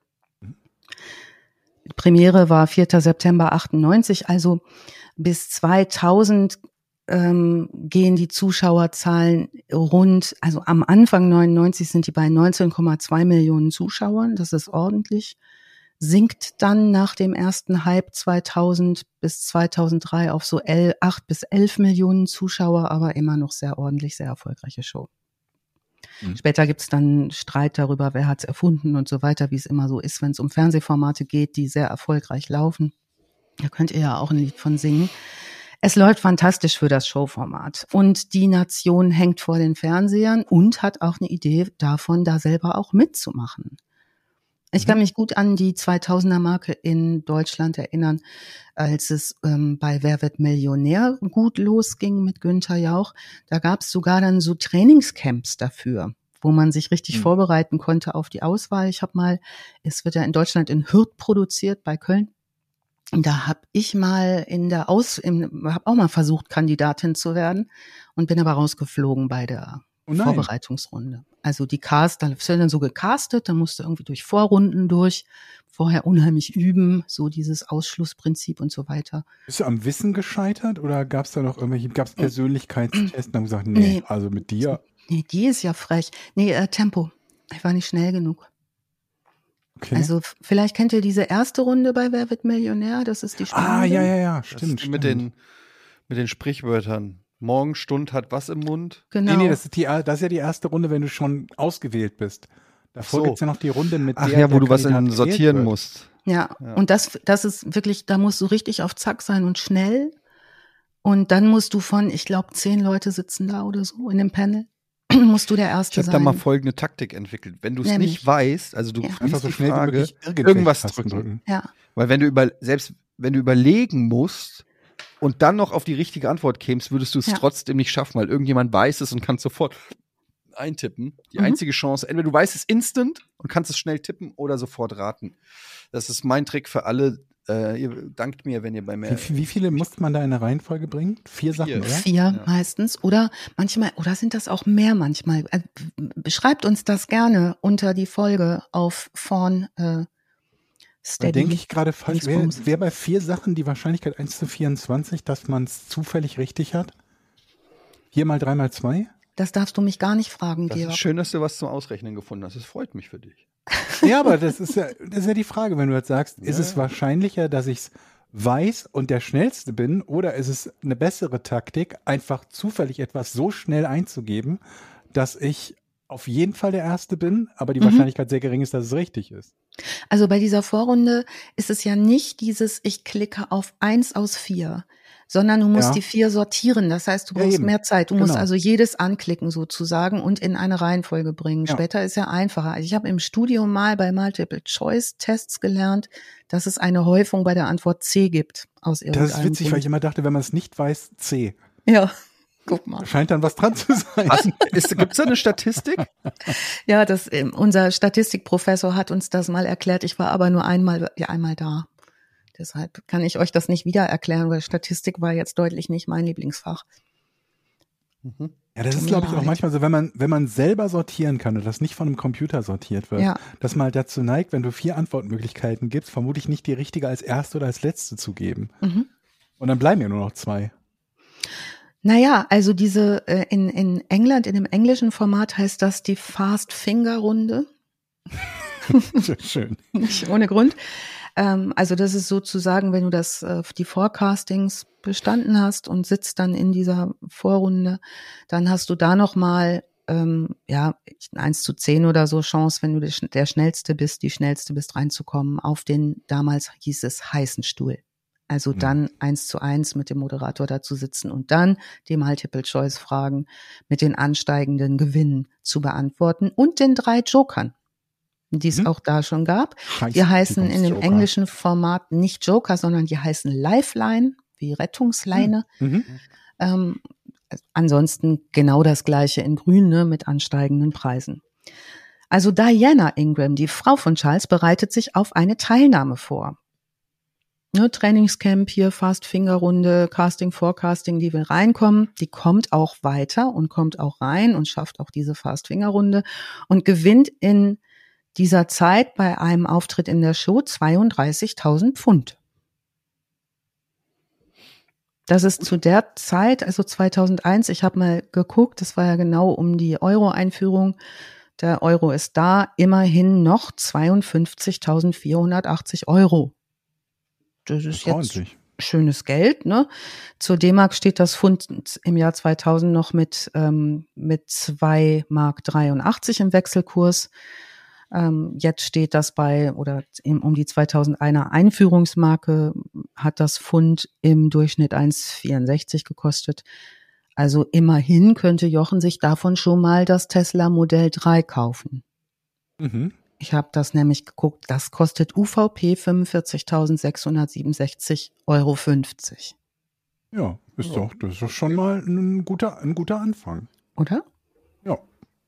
Die Premiere war vierter September achtundneunzig, also bis zweitausend ähm, gehen die Zuschauerzahlen rund, also am Anfang neunundneunzig sind die bei neunzehn Komma zwei Millionen Zuschauern, das ist ordentlich, sinkt dann nach dem ersten Hype zweitausend bis zweitausenddrei auf so acht bis elf Millionen Zuschauer, aber immer noch sehr ordentlich, sehr erfolgreiche Show. Mhm. Später gibt's dann Streit darüber, wer hat's erfunden und so weiter, wie es immer so ist, wenn es um Fernsehformate geht, die sehr erfolgreich laufen. Da könnt ihr ja auch ein Lied von singen. Es läuft fantastisch für das Showformat. Und die Nation hängt vor den Fernsehern und hat auch eine Idee davon, da selber auch mitzumachen. Ich kann mich gut an die zweitausender-Marke in Deutschland erinnern, als es ähm, bei Wer wird Millionär gut losging mit Günther Jauch. Da gab es sogar dann so Trainingscamps dafür, wo man sich richtig Mhm. vorbereiten konnte auf die Auswahl. Ich habe mal, es wird ja in Deutschland in Hürth produziert, bei Köln. Und da habe ich mal in der Aus, habe auch mal versucht, Kandidatin zu werden und bin aber rausgeflogen bei der Oh nein. Vorbereitungsrunde. Also die Cast, dann wird dann so gecastet, dann musst du irgendwie durch Vorrunden durch, vorher unheimlich üben, so dieses Ausschlussprinzip und so weiter. Bist du am Wissen gescheitert oder gab es da noch irgendwelche, gab es Persönlichkeitstests und haben gesagt, nee, Nee. also mit dir, Nee, die ist ja frech. Nee, äh, Tempo. Ich war nicht schnell genug. Okay. Also vielleicht kennt ihr diese erste Runde bei Wer wird Millionär? Das ist die spannende. Ah, ja, ja, ja, Das stimmt. ist stimmt. mit den, mit den Sprichwörtern. Morgenstund hat was im Mund? Genau. Nee, nee, das ist, die, das ist ja die erste Runde, wenn du schon ausgewählt bist. Davor So. gibt's ja noch die Runde mit Ach der, ja, wo der du was Kandidat in gewählt sortieren wird. musst. Ja, Ja. und das, das ist wirklich, da musst du richtig auf Zack sein und schnell. Und dann musst du von, ich glaube, zehn Leute sitzen da oder so in dem Panel, musst du der Ich Erste habe da sein. mal folgende Taktik entwickelt. Wenn du es Nämlich? nicht weißt, also du Ja. liest Einfach so die schnell wie Frage, möglich irgendwelche irgendwas Tasten drücken. Ja, Weil wenn du über, selbst wenn du überlegen musst und dann noch auf die richtige Antwort kämst, würdest du es Ja. trotzdem nicht schaffen, weil irgendjemand weiß es und kann sofort eintippen. Die Mhm. einzige Chance, entweder du weißt es instant und kannst es schnell tippen oder sofort raten. Das ist mein Trick für alle. Äh, ihr dankt mir, wenn ihr bei mir. Wie, wie viele musste man da in eine Reihenfolge bringen? Vier Sachen, Vier. oder? vier Ja. meistens. Oder manchmal, oder sind das auch mehr manchmal? Äh, Beschreibt uns das gerne unter die Folge auf vorn äh, Da Steady. denke ich gerade falsch. Wäre Dingsbums. wär bei vier Sachen die Wahrscheinlichkeit eins zu vierundzwanzig, dass man es zufällig richtig hat? Vier mal drei mal zwei? Das darfst du mich gar nicht fragen, Das Georg. ist schön, dass du was zum Ausrechnen gefunden hast. Das freut mich für dich. Ja, aber das ist ja, das ist ja die Frage, wenn du jetzt sagst, ist Ja. es wahrscheinlicher, dass ich es weiß und der Schnellste bin, oder ist es eine bessere Taktik, einfach zufällig etwas so schnell einzugeben, dass ich auf jeden Fall der Erste bin, aber die Mhm. Wahrscheinlichkeit sehr gering ist, dass es richtig ist? Also bei dieser Vorrunde ist es ja nicht dieses, ich klicke auf eins aus vier, sondern du musst Ja. die vier sortieren. Das heißt, du Ja, brauchst eben. mehr Zeit. Du musst Genau. also jedes anklicken sozusagen und in eine Reihenfolge bringen. Ja. Später ist ja einfacher. Also ich habe im Studium mal bei Multiple-Choice-Tests gelernt, dass es eine Häufung bei der Antwort C gibt. Aus Das irgendeinem ist witzig, weil Grund. ich immer dachte, wenn man es nicht weiß, C. Ja, guck mal. Scheint dann was dran zu sein. Gibt es da eine Statistik? Ja, das, ähm, unser Statistikprofessor hat uns das mal erklärt. Ich war aber nur einmal, ja, einmal da. Deshalb kann ich euch das nicht wieder erklären, weil Statistik war jetzt deutlich nicht mein Lieblingsfach. Ja, das Tut ist, mir glaube ich, auch leid. manchmal so, wenn man, wenn man selber sortieren kann und das nicht von einem Computer sortiert wird, Ja. dass man halt dazu neigt, wenn du vier Antwortmöglichkeiten gibst, vermutlich nicht die richtige als erste oder als letzte zu geben. Mhm. Und dann bleiben ja nur noch zwei. Naja, also diese äh, in, in England, in dem englischen Format heißt das die Fast-Finger-Runde. Schön. Nicht ohne Grund. Ähm, also das ist sozusagen, wenn du das äh, die Forecastings bestanden hast und sitzt dann in dieser Vorrunde, dann hast du da noch mal ähm, ja eins zu zehn oder so Chance, wenn du der, Sch- der Schnellste bist, die Schnellste bist, reinzukommen auf den, damals hieß es, heißen Stuhl. Also Mhm. dann eins zu eins mit dem Moderator dazu sitzen und dann die Multiple-Choice-Fragen mit den ansteigenden Gewinnen zu beantworten und den drei Jokern, die es Mhm. auch da schon gab. Scheiße, Die heißen die in dem Joker. englischen Format nicht Joker, sondern die heißen Lifeline, wie Rettungsleine. Mhm. Ähm, ansonsten genau das Gleiche in Grün, ne, mit ansteigenden Preisen. Also Diana Ingram, die Frau von Charles, bereitet sich auf eine Teilnahme vor. Ne, Trainingscamp hier, Fast-Finger-Runde, Casting, Forecasting, die will reinkommen. Die kommt auch weiter und kommt auch rein und schafft auch diese Fast-Finger-Runde und gewinnt in dieser Zeit bei einem Auftritt in der Show zweiunddreißigtausend Pfund. Das ist zu der Zeit, also zweitausendeins, ich habe mal geguckt, das war ja genau um die Euro-Einführung. Der Euro ist da, immerhin noch zweiundfünfzigtausendvierhundertachtzig Euro. Das ist Das ist jetzt ordentlich. schönes Geld, ne? Zur D-Mark steht das Pfund im Jahr zweitausend noch mit ähm, mit zwei Mark dreiundachtzig im Wechselkurs. Ähm, jetzt steht das bei, oder im, um die zweitausendeiner Einführungsmarke hat das Pfund im Durchschnitt eins Komma vierundsechzig gekostet. Also immerhin könnte Jochen sich davon schon mal das Tesla Modell drei kaufen. Mhm. Ich habe das nämlich geguckt, das kostet U V P fünfundvierzigtausendsechshundertsiebenundsechzig Euro fünfzig, Ja, ist doch, das ist doch schon mal ein guter, ein guter Anfang. oder? Ja.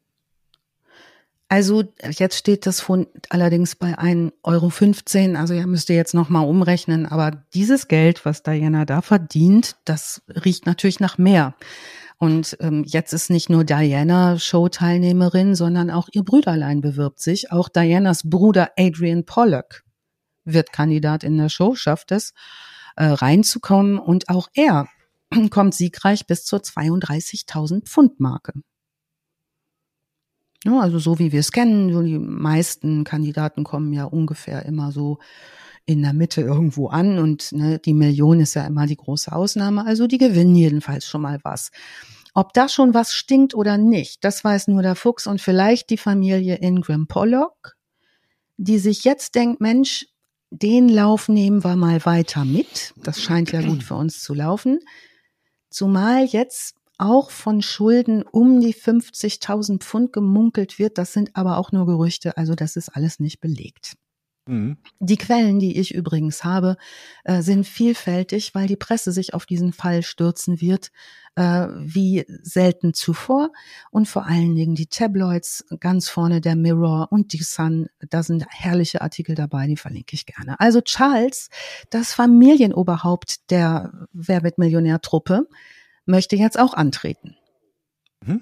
Also jetzt steht das Pfund allerdings bei ein Euro fünfzehn, also ihr müsst ihr jetzt nochmal umrechnen, aber dieses Geld, was Diana da verdient, das riecht natürlich nach mehr. Und ähm, jetzt ist nicht nur Diana Show-Teilnehmerin, sondern auch ihr Brüderlein bewirbt sich. Auch Dianas Bruder Adrian Pollock wird Kandidat in der Show, schafft es, äh, reinzukommen. Und auch er kommt siegreich bis zur zweiunddreißigtausend Pfund Marke. Ja, also so wie wir es kennen, so die meisten Kandidaten kommen ja ungefähr immer so in der Mitte irgendwo an und ne, die Million ist ja immer die große Ausnahme, also die gewinnen jedenfalls schon mal was. Ob da schon was stinkt oder nicht, das weiß nur der Fuchs und vielleicht die Familie Ingram Pollock, die sich jetzt denkt, Mensch, den Lauf nehmen wir mal weiter mit. Das scheint ja gut für uns zu laufen. Zumal jetzt auch von Schulden um die fünfzigtausend Pfund gemunkelt wird. Das sind aber auch nur Gerüchte, also das ist alles nicht belegt. Mhm. Die Quellen, die ich übrigens habe, äh, sind vielfältig, weil die Presse sich auf diesen Fall stürzen wird, äh, wie selten zuvor. Und vor allen Dingen die Tabloids, ganz vorne der Mirror und die Sun, da sind herrliche Artikel dabei, die verlinke ich gerne. Also Charles, das Familienoberhaupt der Wer wird Millionär-Truppe, möchte jetzt auch antreten. Mhm.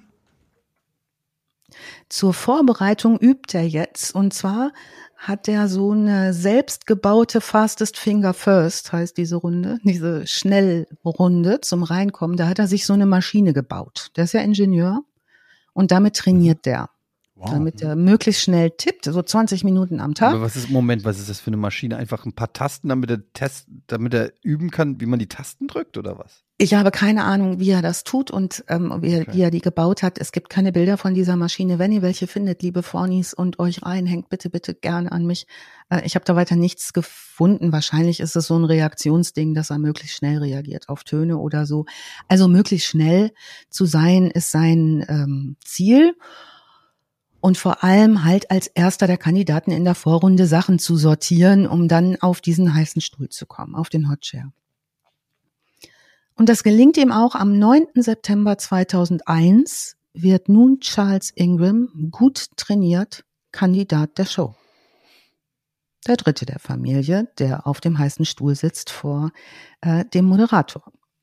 Zur Vorbereitung übt er jetzt, und zwar hat er so eine selbstgebaute Fastest Finger First, heißt diese Runde, diese Schnellrunde zum Reinkommen. Da hat er sich so eine Maschine gebaut. Der ist ja Ingenieur und damit trainiert der. Wow. Damit er möglichst schnell tippt, so zwanzig Minuten am Tag. Aber was ist, Moment, was ist das für eine Maschine? Einfach ein paar Tasten, damit er test, damit er üben kann, wie man die Tasten drückt oder was? Ich habe keine Ahnung, wie er das tut und ähm, wie, okay. wie er die gebaut hat. Es gibt keine Bilder von dieser Maschine. Wenn ihr welche findet, liebe Fornis, und euch reinhängt, bitte, bitte gerne an mich. Äh, ich habe da weiter nichts gefunden. Wahrscheinlich ist es so ein Reaktionsding, dass er möglichst schnell reagiert auf Töne oder so. Also möglichst schnell zu sein, ist sein ähm, Ziel. Und vor allem halt als erster der Kandidaten in der Vorrunde Sachen zu sortieren, um dann auf diesen heißen Stuhl zu kommen, auf den Hotchair. Und das gelingt ihm auch. Am neunten September zweitausendeins wird nun Charles Ingram, gut trainiert, Kandidat der Show. Der dritte der Familie, der auf dem heißen Stuhl sitzt vor äh, dem Moderator.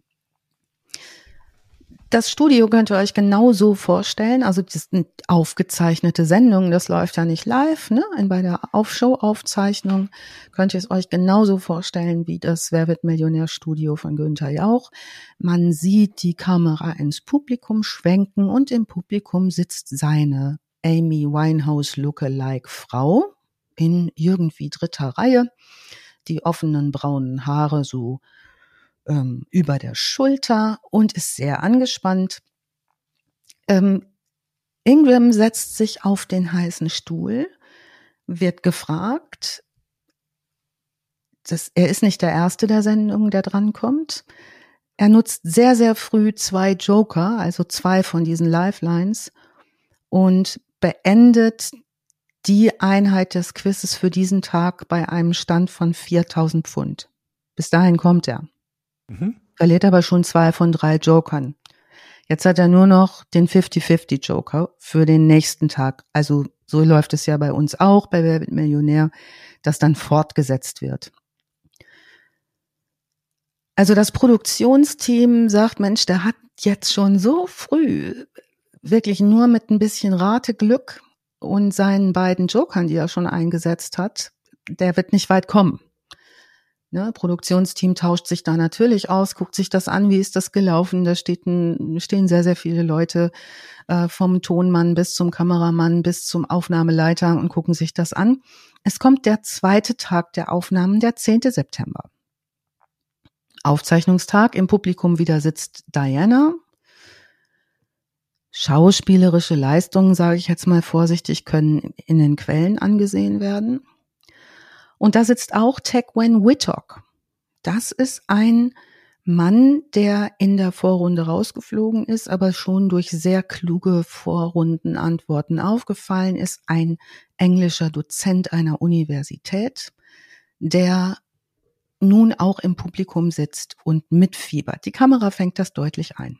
Das Studio könnt ihr euch genau so vorstellen, also das sind aufgezeichnete Sendungen, das läuft ja nicht live, ne? Bei der Show-Aufzeichnung könnt ihr es euch genauso vorstellen wie das Wer wird Millionär-Studio von Günther Jauch. Man sieht die Kamera ins Publikum schwenken und im Publikum sitzt seine Amy Winehouse-Lookalike-Frau in irgendwie dritter Reihe, die offenen braunen Haare so Ähm, über der Schulter und ist sehr angespannt. Ähm, Ingram setzt sich auf den heißen Stuhl, wird gefragt. Das, er ist nicht der Erste der Sendung, der drankommt. Er nutzt sehr, sehr früh zwei Joker, also zwei von diesen Lifelines, und beendet die Einheit des Quizzes für diesen Tag bei einem Stand von viertausend Pfund. Bis dahin kommt er. Mhm. Verliert aber schon zwei von drei Jokern. Jetzt hat er nur noch den fünfzig fünfzig Joker für den nächsten Tag. Also so läuft es ja bei uns auch, bei Wer wird Millionär, dass dann fortgesetzt wird. Also das Produktionsteam sagt, Mensch, der hat jetzt schon so früh wirklich nur mit ein bisschen Rateglück und seinen beiden Jokern, die er schon eingesetzt hat, der wird nicht weit kommen. Ne, Produktionsteam tauscht sich da natürlich aus, guckt sich das an, wie ist das gelaufen. Da steht ein, stehen sehr, sehr viele Leute äh, vom Tonmann bis zum Kameramann bis zum Aufnahmeleiter und gucken sich das an. Es kommt der zweite Tag der Aufnahmen, der zehnte September. Aufzeichnungstag, im Publikum wieder sitzt Diana. Schauspielerische Leistungen, sage ich jetzt mal vorsichtig, können in den Quellen angesehen werden. Und da sitzt auch Tegwin Whittock. Das ist ein Mann, der in der Vorrunde rausgeflogen ist, aber schon durch sehr kluge Vorrundenantworten aufgefallen ist. Ein englischer Dozent einer Universität, der nun auch im Publikum sitzt und mitfiebert. Die Kamera fängt das deutlich ein.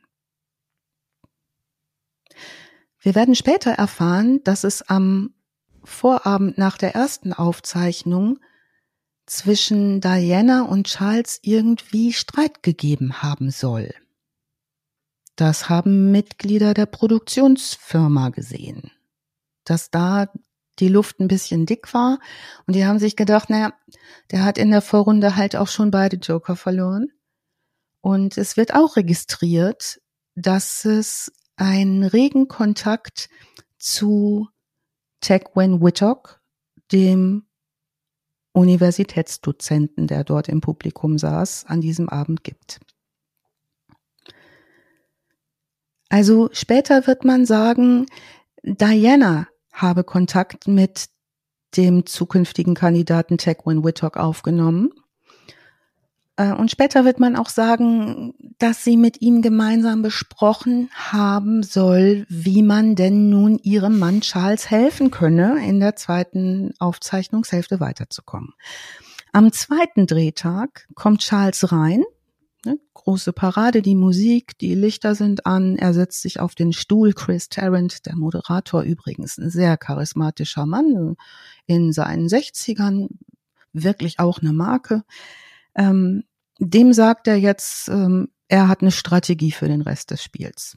Wir werden später erfahren, dass es am Vorabend nach der ersten Aufzeichnung zwischen Diana und Charles irgendwie Streit gegeben haben soll. Das haben Mitglieder der Produktionsfirma gesehen, dass da die Luft ein bisschen dick war und die haben sich gedacht, naja, der hat in der Vorrunde halt auch schon beide Joker verloren und es wird auch registriert, dass es einen regen Kontakt zu Tegwin Whittock, dem Universitätsdozenten, der dort im Publikum saß, an diesem Abend gibt. Also später wird man sagen, Diana habe Kontakt mit dem zukünftigen Kandidaten Tegwin Whittock aufgenommen. Und später wird man auch sagen, dass sie mit ihm gemeinsam besprochen haben soll, wie man denn nun ihrem Mann Charles helfen könne, in der zweiten Aufzeichnungshälfte weiterzukommen. Am zweiten Drehtag kommt Charles rein. Ne, große Parade, die Musik, die Lichter sind an, er setzt sich auf den Stuhl. Chris Tarrant, der Moderator übrigens, ein sehr charismatischer Mann, in seinen sechzigern, wirklich auch eine Marke. Ähm, dem sagt er jetzt, ähm, er hat eine Strategie für den Rest des Spiels.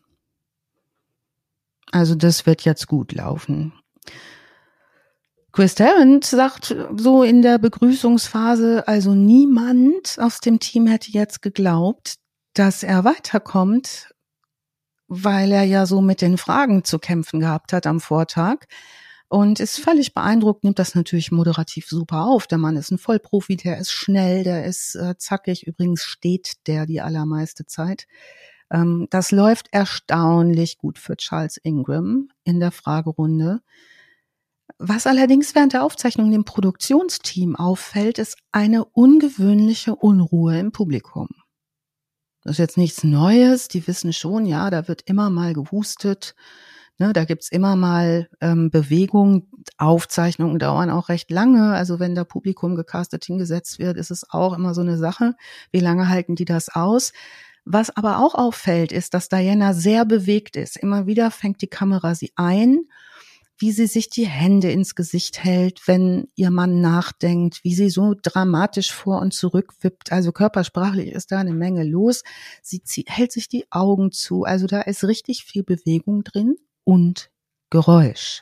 Also das wird jetzt gut laufen. Chris Tarrant sagt so in der Begrüßungsphase, also niemand aus dem Team hätte jetzt geglaubt, dass er weiterkommt, weil er ja so mit den Fragen zu kämpfen gehabt hat am Vortag und ist völlig beeindruckt, nimmt das natürlich moderativ super auf. Der Mann ist ein Vollprofi, der ist schnell, der ist äh, zackig, übrigens steht der die allermeiste Zeit. Ähm, das läuft erstaunlich gut für Charles Ingram in der Fragerunde. Was allerdings während der Aufzeichnung dem Produktionsteam auffällt, ist eine ungewöhnliche Unruhe im Publikum. Das ist jetzt nichts Neues, die wissen schon, ja, da wird immer mal gehustet, ne, da gibt's immer mal ähm, Bewegung, Aufzeichnungen dauern auch recht lange, also wenn da Publikum gecastet hingesetzt wird, ist es auch immer so eine Sache, wie lange halten die das aus? Was aber auch auffällt, ist, dass Diana sehr bewegt ist. Immer wieder fängt die Kamera sie ein, wie sie sich die Hände ins Gesicht hält, wenn ihr Mann nachdenkt, wie sie so dramatisch vor und zurück wippt. Also körpersprachlich ist da eine Menge los. Sie zieht, hält sich die Augen zu. Also da ist richtig viel Bewegung drin und Geräusch.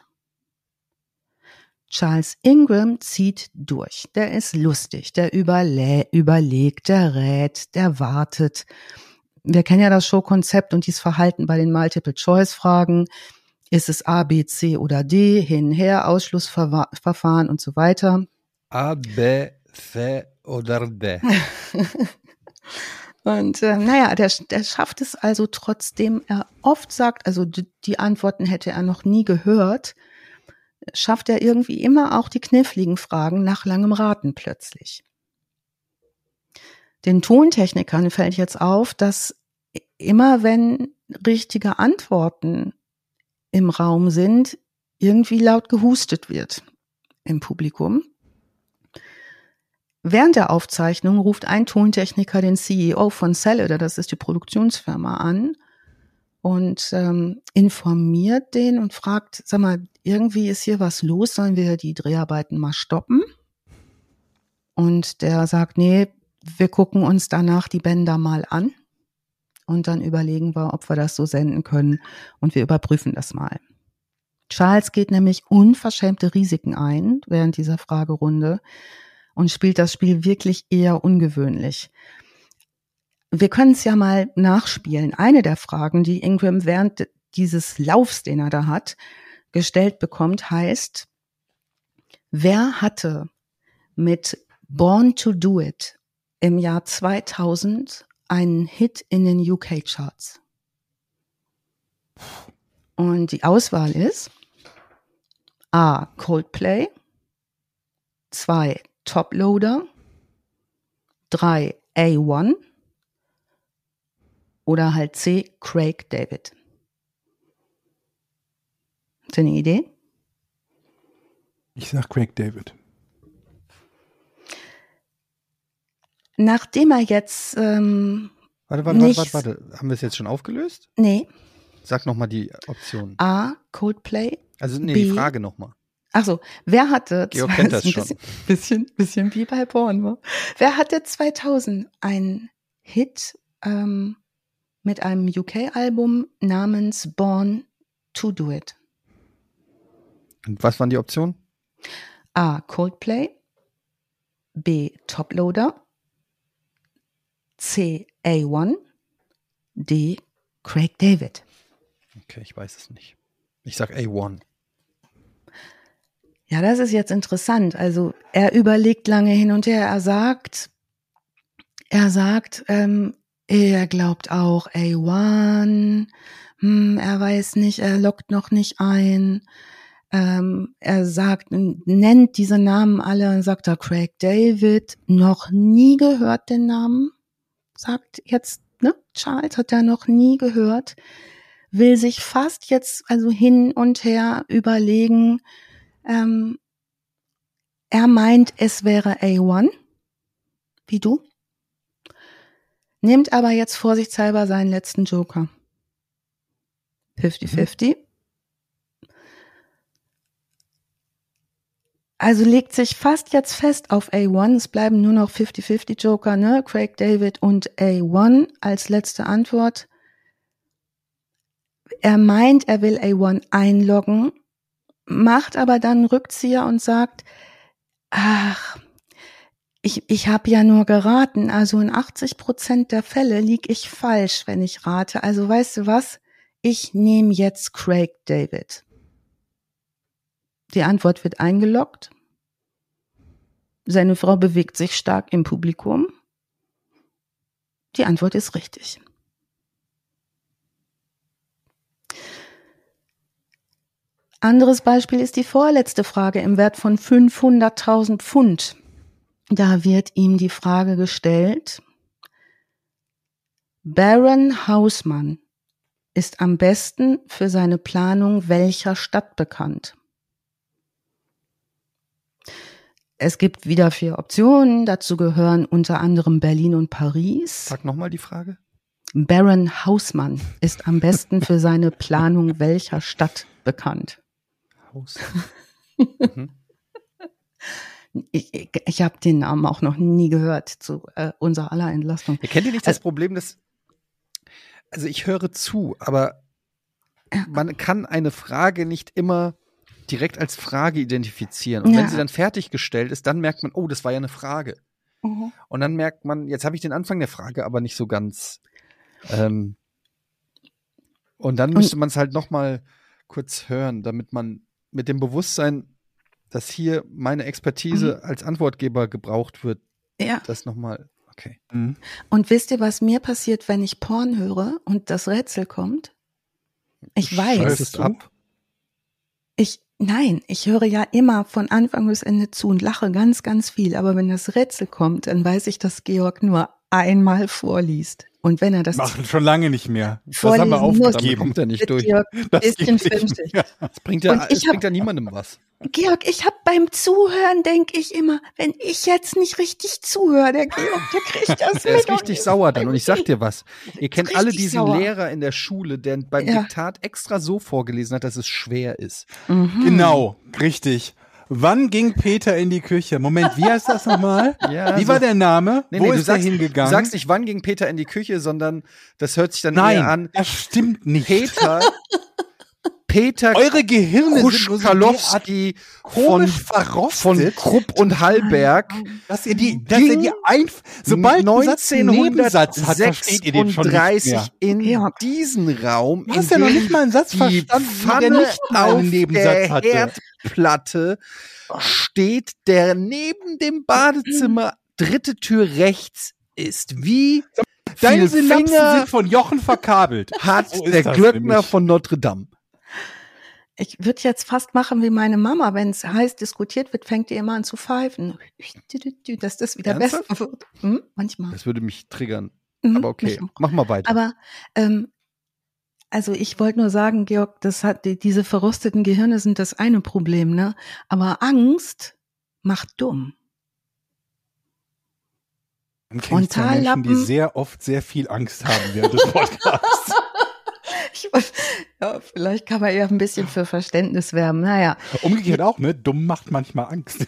Charles Ingram zieht durch. Der ist lustig, der überlä- überlegt, der rät, der wartet. Wir kennen ja das Showkonzept und dieses Verhalten bei den Multiple-Choice-Fragen. Ist es A, B, C oder D, hin, her, Ausschlussverfahren und so weiter. A, B, C oder D. Und äh, naja, der, der schafft es also, trotzdem er oft sagt, also die, die Antworten hätte er noch nie gehört, schafft er irgendwie immer auch die kniffligen Fragen nach langem Raten plötzlich. Den Tontechnikern fällt jetzt auf, dass immer wenn richtige Antworten im Raum sind, irgendwie laut gehustet wird im Publikum. Während der Aufzeichnung ruft ein Tontechniker den C E O von Cellular, das ist die Produktionsfirma, an und ähm, informiert den und fragt, sag mal, irgendwie ist hier was los, sollen wir die Dreharbeiten mal stoppen? Und der sagt, nee, wir gucken uns danach die Bänder mal an und dann überlegen wir, ob wir das so senden können und wir überprüfen das mal. Charles geht nämlich unverschämte Risiken ein während dieser Fragerunde und spielt das Spiel wirklich eher ungewöhnlich. Wir können es ja mal nachspielen. Eine der Fragen, die Ingram während dieses Laufs, den er da hat, gestellt bekommt, heißt, wer hatte mit Born to Do It im Jahr zweitausend einen Hit in den U K-Charts? Und die Auswahl ist A. Coldplay, zwei. Top Loader, drei. A eins oder halt C. Craig David. Hast du eine Idee? Ich sag Craig David. Nachdem er jetzt ähm, Warte, warte, nicht, warte, warte, warte. Haben wir es jetzt schon aufgelöst? Nee. Sag nochmal die Optionen. A. Coldplay. Also nee, B, die Frage nochmal. Ach so, wer hatte Georg kennt das ein schon. bisschen, bisschen, bisschen wie bei Porn, wer hatte zweitausend einen Hit ähm, mit einem U K-Album namens Born to Do It? Und was waren die Optionen? A. Coldplay, B. Top Loader, C. A eins, D. Craig David. Okay, ich weiß es nicht. Ich sag A eins. Ja, das ist jetzt interessant. Also er überlegt lange hin und her. Er sagt, er sagt, ähm, er glaubt auch A eins. Hm, er weiß nicht, er lockt noch nicht ein. Ähm, er sagt, nennt diese Namen alle und sagt da Craig David. Noch nie gehört den Namen. Sagt jetzt, ne, Charles hat er noch nie gehört. Will sich fast jetzt also hin und her überlegen. Ähm, er meint, es wäre A eins, wie du. Nimmt aber jetzt vorsichtshalber seinen letzten Joker. fünfzig fünfzig. Also legt sich fast jetzt fest auf A eins. Es bleiben nur noch fünfzig fünfzig Joker, ne? Craig David und A eins als letzte Antwort. Er meint, er will A eins einloggen, macht aber dann einen Rückzieher und sagt, ach, ich, ich habe ja nur geraten, also in achtzig Prozent der Fälle liege ich falsch, wenn ich rate. Also weißt du was? Ich nehme jetzt Craig David. Die Antwort wird eingeloggt. Seine Frau bewegt sich stark im Publikum. Die Antwort ist richtig. Anderes Beispiel ist die vorletzte Frage im Wert von fünfhunderttausend Pfund. Da wird ihm die Frage gestellt, Baron Haussmann ist am besten für seine Planung welcher Stadt bekannt? Es gibt wieder vier Optionen, dazu gehören unter anderem Berlin und Paris. Sag nochmal die Frage. Baron Haussmann ist am besten für seine Planung welcher Stadt bekannt? Haus. mhm. Ich, ich, ich habe den Namen auch noch nie gehört zu äh, unserer aller Entlastung. Ihr kennt ihr nicht das also, Problem, dass, also ich höre zu, aber ja. man kann eine Frage nicht immer direkt als Frage identifizieren. Und ja. wenn sie dann fertiggestellt ist, dann merkt man, oh, das war ja eine Frage. Mhm. Und dann merkt man, jetzt habe ich den Anfang der Frage aber nicht so ganz. Ähm, und dann müsste man es halt noch mal kurz hören, damit man mit dem Bewusstsein, dass hier meine Expertise mhm. als Antwortgeber gebraucht wird, ja. das nochmal, okay. Mhm. Und wisst ihr, was mir passiert, wenn ich Porn höre und das Rätsel kommt? Ich weiß. Schaltest ab? Ich, nein, ich höre ja immer von Anfang bis Ende zu und lache ganz, ganz viel. Aber wenn das Rätsel kommt, dann weiß ich, dass Georg nur einmal vorliest. Und wenn er das machen schon lange nicht mehr. Das haben wir aufgegeben. Kommt er nicht durch. Georg das bisschen fünfzig. Das bringt ja, Und ich das hab, bringt ja niemandem was. Georg, ich habe beim Zuhören, denke ich immer, wenn ich jetzt nicht richtig zuhöre, der Georg, der kriegt das Der mit. ist richtig sauer dann. Und ich sag dir was. Ihr kennt alle diesen sauer. Lehrer in der Schule, der beim Ja. Diktat extra so vorgelesen hat, dass es schwer ist. Mhm. Genau, richtig. Wann ging Peter in die Küche? Moment, wie heißt das nochmal? Ja, wie so. war der Name? Nee, Wo nee, ist du sagst, der hingegangen? Du sagst nicht, wann ging Peter in die Küche, sondern das hört sich dann Nein, eher an. das stimmt nicht. Peter, Peter Eure Gehirne sind nur so Kruschkalowski von, komisch verrostet, von Krupp und Hallberg. dass ihr die, dass ihr die ein, sobald ein Satz einen Nebensatz hat, versteht ihr den schon nicht mehr. in Georg. diesen Raum, Du hast in ja noch dem nicht mal einen Satz die verstanden, der Pfanne nicht mal auf einen Nebensatz der hatte. Herdplatte steht, der neben dem Badezimmer dritte Tür rechts ist. Wie Deine viel Synapsen Finger sind von Jochen verkabelt. hat So ist der das Glöckner nämlich. von Notre Dame? Ich würde jetzt fast machen wie meine Mama, wenn es heiß diskutiert wird, fängt die immer an zu pfeifen. Dass das wieder Ernsthaft? besser wird. Hm? Manchmal. Das würde mich triggern. Mhm, Aber okay, mich auch. mach mal weiter. Aber ähm, also ich wollte nur sagen, Georg, das hat die, diese verrosteten Gehirne sind das eine Problem, ne? Aber Angst macht dumm. Dann kenn ich zwei Menschen, die Frontallappen. sehr oft sehr viel Angst haben während des Podcasts. Ich, ja, vielleicht kann man eher ein bisschen für Verständnis werben. Naja. Umgekehrt auch, ne? Dumm macht manchmal Angst.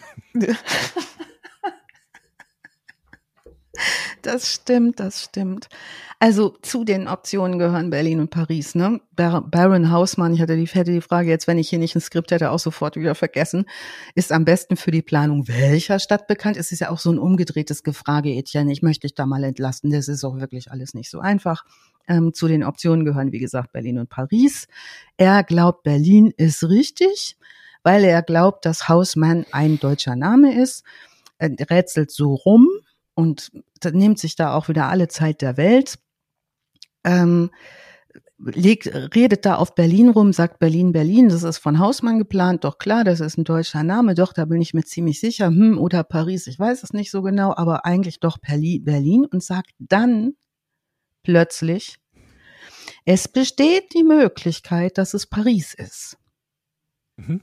Das stimmt, das stimmt. Also zu den Optionen gehören Berlin und Paris, ne? Bar- Baron Haussmann, ich hatte die, hätte die Frage jetzt, wenn ich hier nicht ein Skript hätte, auch sofort wieder vergessen, ist am besten für die Planung welcher Stadt bekannt? Es ist ja auch so ein umgedrehtes Gefrage, Etienne. Ich möchte dich da mal entlasten. Das ist auch wirklich alles nicht so einfach. Ähm, zu den Optionen gehören, wie gesagt, Berlin und Paris. Er glaubt, Berlin ist richtig, weil er glaubt, dass Houseman ein deutscher Name ist. Er rätselt so rum und nimmt sich da auch wieder alle Zeit der Welt. Ähm, legt, redet da auf Berlin rum, sagt Berlin, Berlin, das ist von Houseman geplant, doch klar, das ist ein deutscher Name, doch, da bin ich mir ziemlich sicher, hm, oder Paris, ich weiß es nicht so genau, aber eigentlich doch Berlin und sagt dann plötzlich, es besteht die Möglichkeit, dass es Paris ist. Mhm.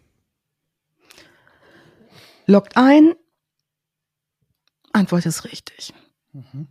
Loggt ein, Antwort ist richtig. Mhm.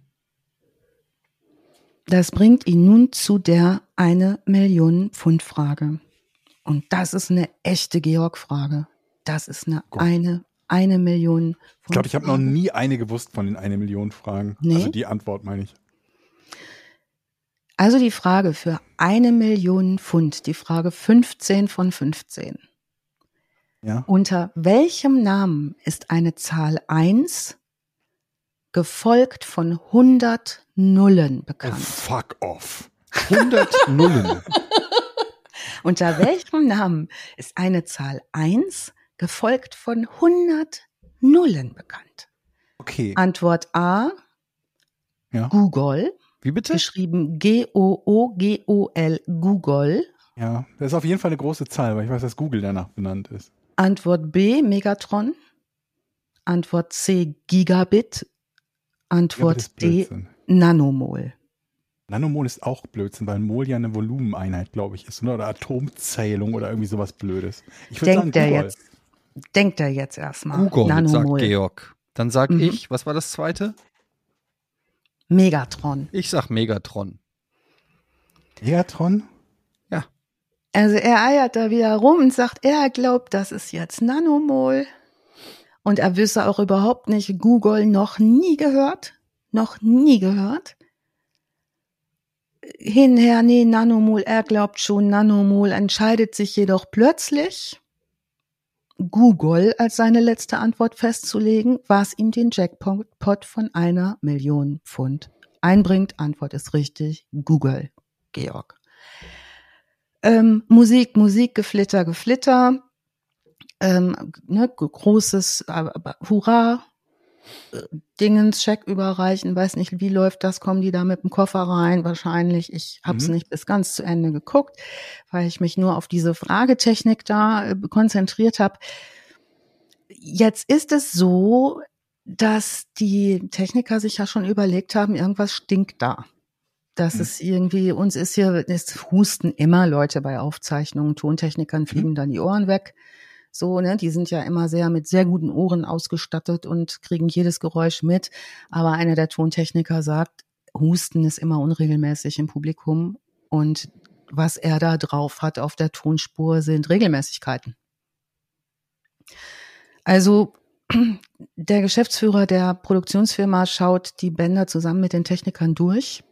Das bringt ihn nun zu der eine Million Pfund Frage. Und das ist eine echte Georg-Frage. Das ist eine Gott. eine, eine Million Pfund Ich glaube, ich habe noch Frage. nie eine gewusst von den eine Million Fragen. Nee? Also die Antwort meine ich. Also die Frage für eine Million Pfund, die Frage fünfzehn von fünfzehn. Ja. Unter welchem Namen ist eine Zahl eins gefolgt von hundert Nullen Oh, bekannt? fuck off. hundert Nullen. Unter welchem Namen ist eine Zahl eins gefolgt von hundert Nullen bekannt? Okay. Antwort A, Ja. Google, Wie bitte? geschrieben G O O G O L, Google. Ja, das ist auf jeden Fall eine große Zahl, weil ich weiß, dass Google danach benannt ist. Antwort B, Megatron. Antwort C, Gigabit. Antwort das ist D, Blödsinn. Nanomol. Nanomol ist auch Blödsinn, weil Mol ja eine Volumeneinheit, glaube ich, ist. Oder, oder Atomzählung oder irgendwie sowas Blödes. Ich würde sagen Denkt er Google. jetzt, denkt er jetzt erstmal. Google, sagt Nanomol. Georg. Dann sag Mhm. ich, was war das zweite? Megatron. Ich sag Megatron. Megatron? Also er eiert da wieder rum und sagt, er glaubt, das ist jetzt Nanomol. Und er wüsste auch überhaupt nicht, Google noch nie gehört. Noch nie gehört. Hinher, nee, Nanomol, er glaubt schon, Nanomol, entscheidet sich jedoch plötzlich, Google als seine letzte Antwort festzulegen, was ihm den Jackpot von einer Million Pfund einbringt. Antwort ist richtig, Google, Georg. Ähm, Musik, Musik, Geflitter, Geflitter, ähm, ne, großes äh, Hurra, äh, Dingens, Scheck überreichen, weiß nicht, wie läuft das, kommen die da mit dem Koffer rein, wahrscheinlich, ich habe es Mhm. nicht bis ganz zu Ende geguckt, weil ich mich nur auf diese Fragetechnik da äh, konzentriert habe. Jetzt ist es so, dass die Techniker sich ja schon überlegt haben, irgendwas stinkt da. Das Mhm. ist irgendwie, uns ist hier, es husten immer Leute bei Aufzeichnungen, Tontechnikern fliegen Mhm. dann die Ohren weg. So, ne, die sind ja immer sehr mit sehr guten Ohren ausgestattet und kriegen jedes Geräusch mit. Aber einer der Tontechniker sagt, Husten ist immer unregelmäßig im Publikum und was er da drauf hat auf der Tonspur sind Regelmäßigkeiten. Also der Geschäftsführer der Produktionsfirma schaut die Bänder zusammen mit den Technikern durch.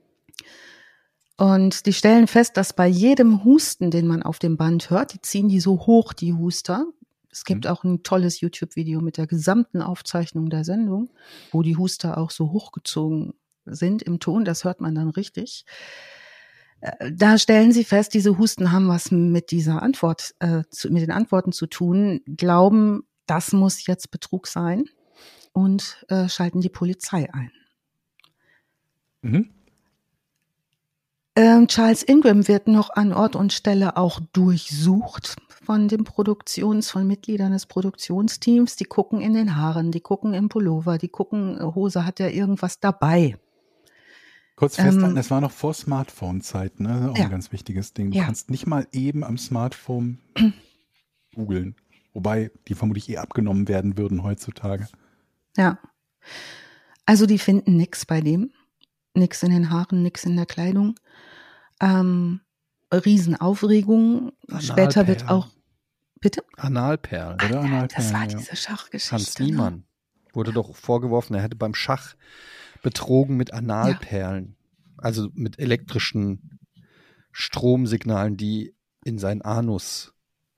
Und die stellen fest, dass bei jedem Husten, den man auf dem Band hört, die ziehen die so hoch, die Huster. Es gibt Mhm. auch ein tolles YouTube-Video mit der gesamten Aufzeichnung der Sendung, wo die Huster auch so hochgezogen sind im Ton. Das hört man dann richtig. Äh, Da stellen sie fest, diese Husten haben was mit dieser Antwort, äh, zu, mit den Antworten zu tun, glauben, das muss jetzt Betrug sein und äh, schalten die Polizei ein. Mhm. Ähm, Charles Ingram wird noch an Ort und Stelle auch durchsucht von den Produktions, von Mitgliedern des Produktionsteams. Die gucken in den Haaren, die gucken im Pullover, die gucken, Hose hat ja irgendwas dabei. Kurz festhalten, Ähm, das war noch vor Smartphone-Zeiten, ne? Das ist auch ja. ein ganz wichtiges Ding. Du Ja. kannst nicht mal eben am Smartphone googeln. Wobei die vermutlich eh abgenommen werden würden heutzutage. Ja. Also die finden nix bei dem. Nix in den Haaren, nix in der Kleidung. Ähm, Riesenaufregung. Später wird Analperlen. auch, bitte? Analperlen. Oder Ah, das war Analperlen, ja. diese Schachgeschichte. Hans ne? Niemann wurde doch vorgeworfen, er hätte beim Schach betrogen mit Analperlen. Also mit elektrischen Stromsignalen, die in seinen Anus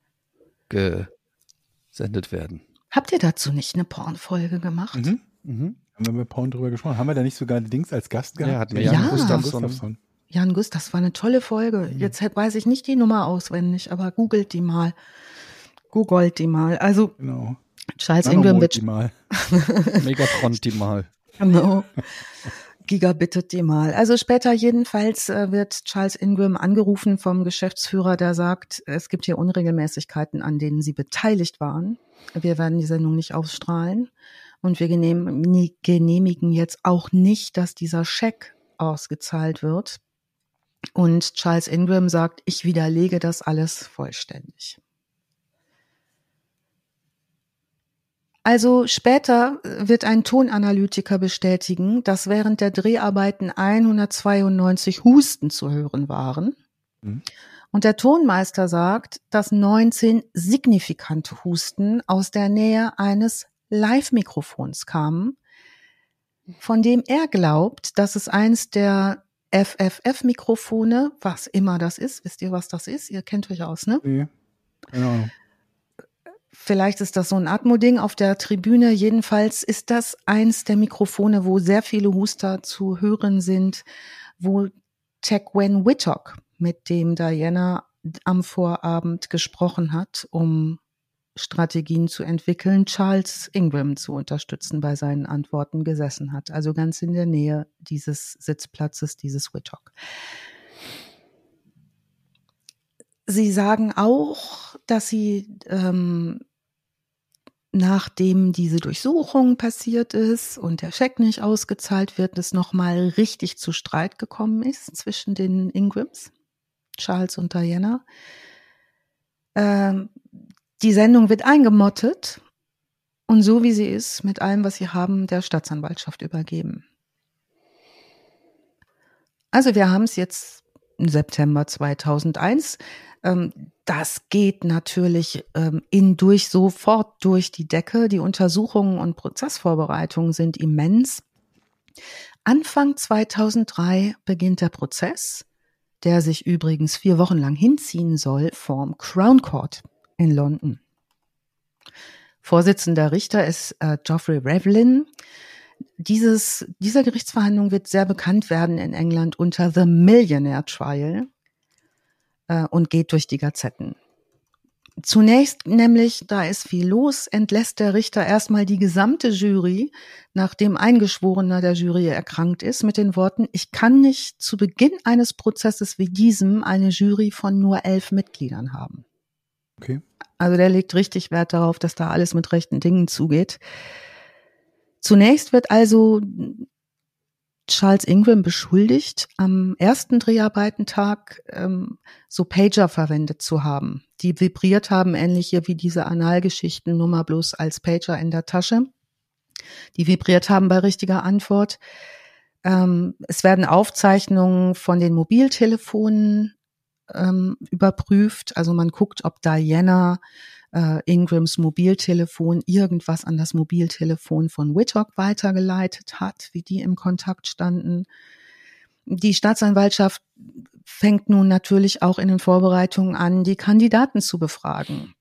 gesendet werden. Habt ihr dazu nicht eine Pornfolge gemacht? Mhm. Mhm. Haben wir mit Porn drüber gesprochen? Haben wir da nicht sogar Dings als Gast gehabt? Ja, hatten wir Jan Jan Gustafsson. Gustafsson. Jan Gust, das war eine tolle Folge. Jetzt weiß ich nicht die Nummer auswendig, aber googelt die mal. Googelt die mal. Also Genau. Charles Ingram wird mal. Megatron die mal. Genau. Gigabittet die mal. Also später jedenfalls äh, wird Charles Ingram angerufen vom Geschäftsführer, der sagt, es gibt hier Unregelmäßigkeiten, an denen Sie beteiligt waren. Wir werden die Sendung nicht ausstrahlen und wir genehm, genehmigen jetzt auch nicht, dass dieser Scheck ausgezahlt wird. Und Charles Ingram sagt, ich widerlege das alles vollständig. Also später wird ein Tonanalytiker bestätigen, dass während der Dreharbeiten hundertzweiundneunzig Husten zu hören waren. Mhm. Und der Tonmeister sagt, dass neunzehn signifikante Husten aus der Nähe eines Live-Mikrofons kamen, von dem er glaubt, dass es eins der F F F-Mikrofone, was immer das ist, wisst ihr, was das ist? Ihr kennt euch aus, ne? Nee, keine Ahnung. Vielleicht ist das so ein Atmo-Ding auf der Tribüne. Jedenfalls ist das eins der Mikrofone, wo sehr viele Huster zu hören sind, wo Tequan Whittock, mit dem Diana am Vorabend gesprochen hat, um Strategien zu entwickeln, Charles Ingram zu unterstützen bei seinen Antworten gesessen hat. Also ganz in der Nähe dieses Sitzplatzes, dieses Whittock. Sie sagen auch, dass sie ähm, nachdem diese Durchsuchung passiert ist und der Scheck nicht ausgezahlt wird, es nochmal richtig zu Streit gekommen ist zwischen den Ingrams, Charles und Diana. Ähm, die Sendung wird eingemottet und so wie sie ist, mit allem, was sie haben, der Staatsanwaltschaft übergeben. Also wir haben es jetzt im September zweitausendeins. Das geht natürlich in durch sofort durch die Decke. Die Untersuchungen und Prozessvorbereitungen sind immens. Anfang zweitausenddrei beginnt der Prozess, der sich übrigens vier Wochen lang hinziehen soll, vorm Crown Court in London. Vorsitzender Richter ist äh, Geoffrey Revlin. Dieses, dieser Gerichtsverhandlung wird sehr bekannt werden in England unter The Millionaire Trial äh, und geht durch die Gazetten. Zunächst nämlich, da ist viel los, entlässt der Richter erstmal die gesamte Jury, nachdem ein Geschworener der Jury erkrankt ist, mit den Worten, ich kann nicht zu Beginn eines Prozesses wie diesem eine Jury von nur elf Mitgliedern haben. Okay. Also der legt richtig Wert darauf, dass da alles mit rechten Dingen zugeht. Zunächst wird also Charles Ingram beschuldigt, am ersten Dreharbeitentag ähm, so Pager verwendet zu haben, die vibriert haben, ähnlich wie diese Analgeschichten, nur mal bloß als Pager in der Tasche. Die vibriert haben bei richtiger Antwort. Ähm, es werden Aufzeichnungen von den Mobiltelefonen ähm, überprüft. Also man guckt, ob Diana äh, Ingrams Mobiltelefon irgendwas an das Mobiltelefon von Whittock weitergeleitet hat, wie die im Kontakt standen. Die Staatsanwaltschaft fängt nun natürlich auch in den Vorbereitungen an, die Kandidaten zu befragen.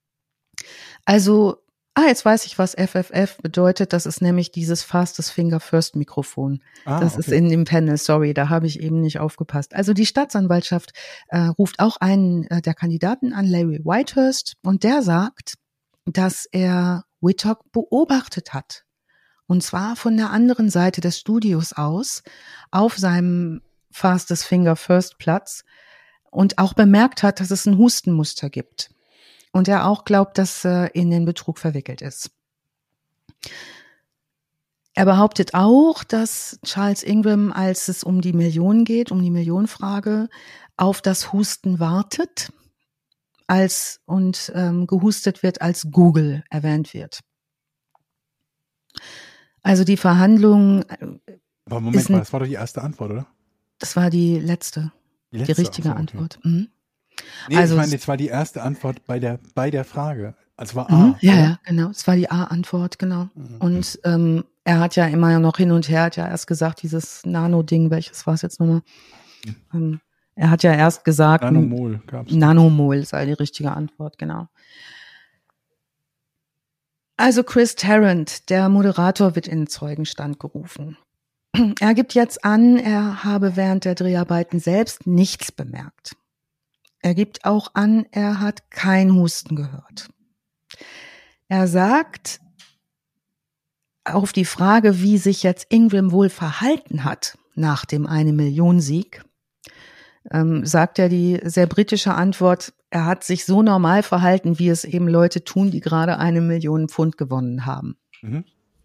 Also, ah, jetzt weiß ich, was F F F bedeutet. Das ist nämlich dieses Fastest Finger First Mikrofon. Ah, das okay. Ist in dem Panel, sorry, da habe ich eben nicht aufgepasst. Also die Staatsanwaltschaft äh, ruft auch einen äh, der Kandidaten an, Larry Whitehurst, und der sagt, dass er Whittock beobachtet hat. Und zwar von der anderen Seite des Studios aus, auf seinem Fastest Finger First Platz, und auch bemerkt hat, dass es ein Hustenmuster gibt. Und er auch glaubt, dass er in den Betrug verwickelt ist. Er behauptet auch, dass Charles Ingram, als es um die Million geht, um die Millionenfrage, auf das Husten wartet, als und ähm, gehustet wird, als Google erwähnt wird. Also die Verhandlungen. Aber Moment mal, das war doch die erste Antwort, oder? Das war die letzte, die, letzte, die richtige so, okay. Antwort. Mhm. Nee, also, ich meine, das war die erste Antwort bei der bei der Frage. Also war A. Mhm, ja, oder? Ja, genau. Es war die A-Antwort, genau. Mhm. Und ähm, er hat ja immer noch hin und her, hat ja erst gesagt, dieses Nano-Ding, welches war es jetzt nochmal? Mhm. Ähm, er hat ja erst gesagt, Nanomol gab's. Nanomol sei die richtige Antwort, genau. Also Chris Tarrant, der Moderator, wird in den Zeugenstand gerufen. Er gibt jetzt an, er habe während der Dreharbeiten selbst nichts bemerkt. Er gibt auch an, er hat kein Husten gehört. Er sagt auf die Frage, wie sich jetzt Ingram wohl verhalten hat nach dem Eine-Million-Sieg, ähm, sagt er die sehr britische Antwort, er hat sich so normal verhalten, wie es eben Leute tun, die gerade eine Million Pfund gewonnen haben. Mhm.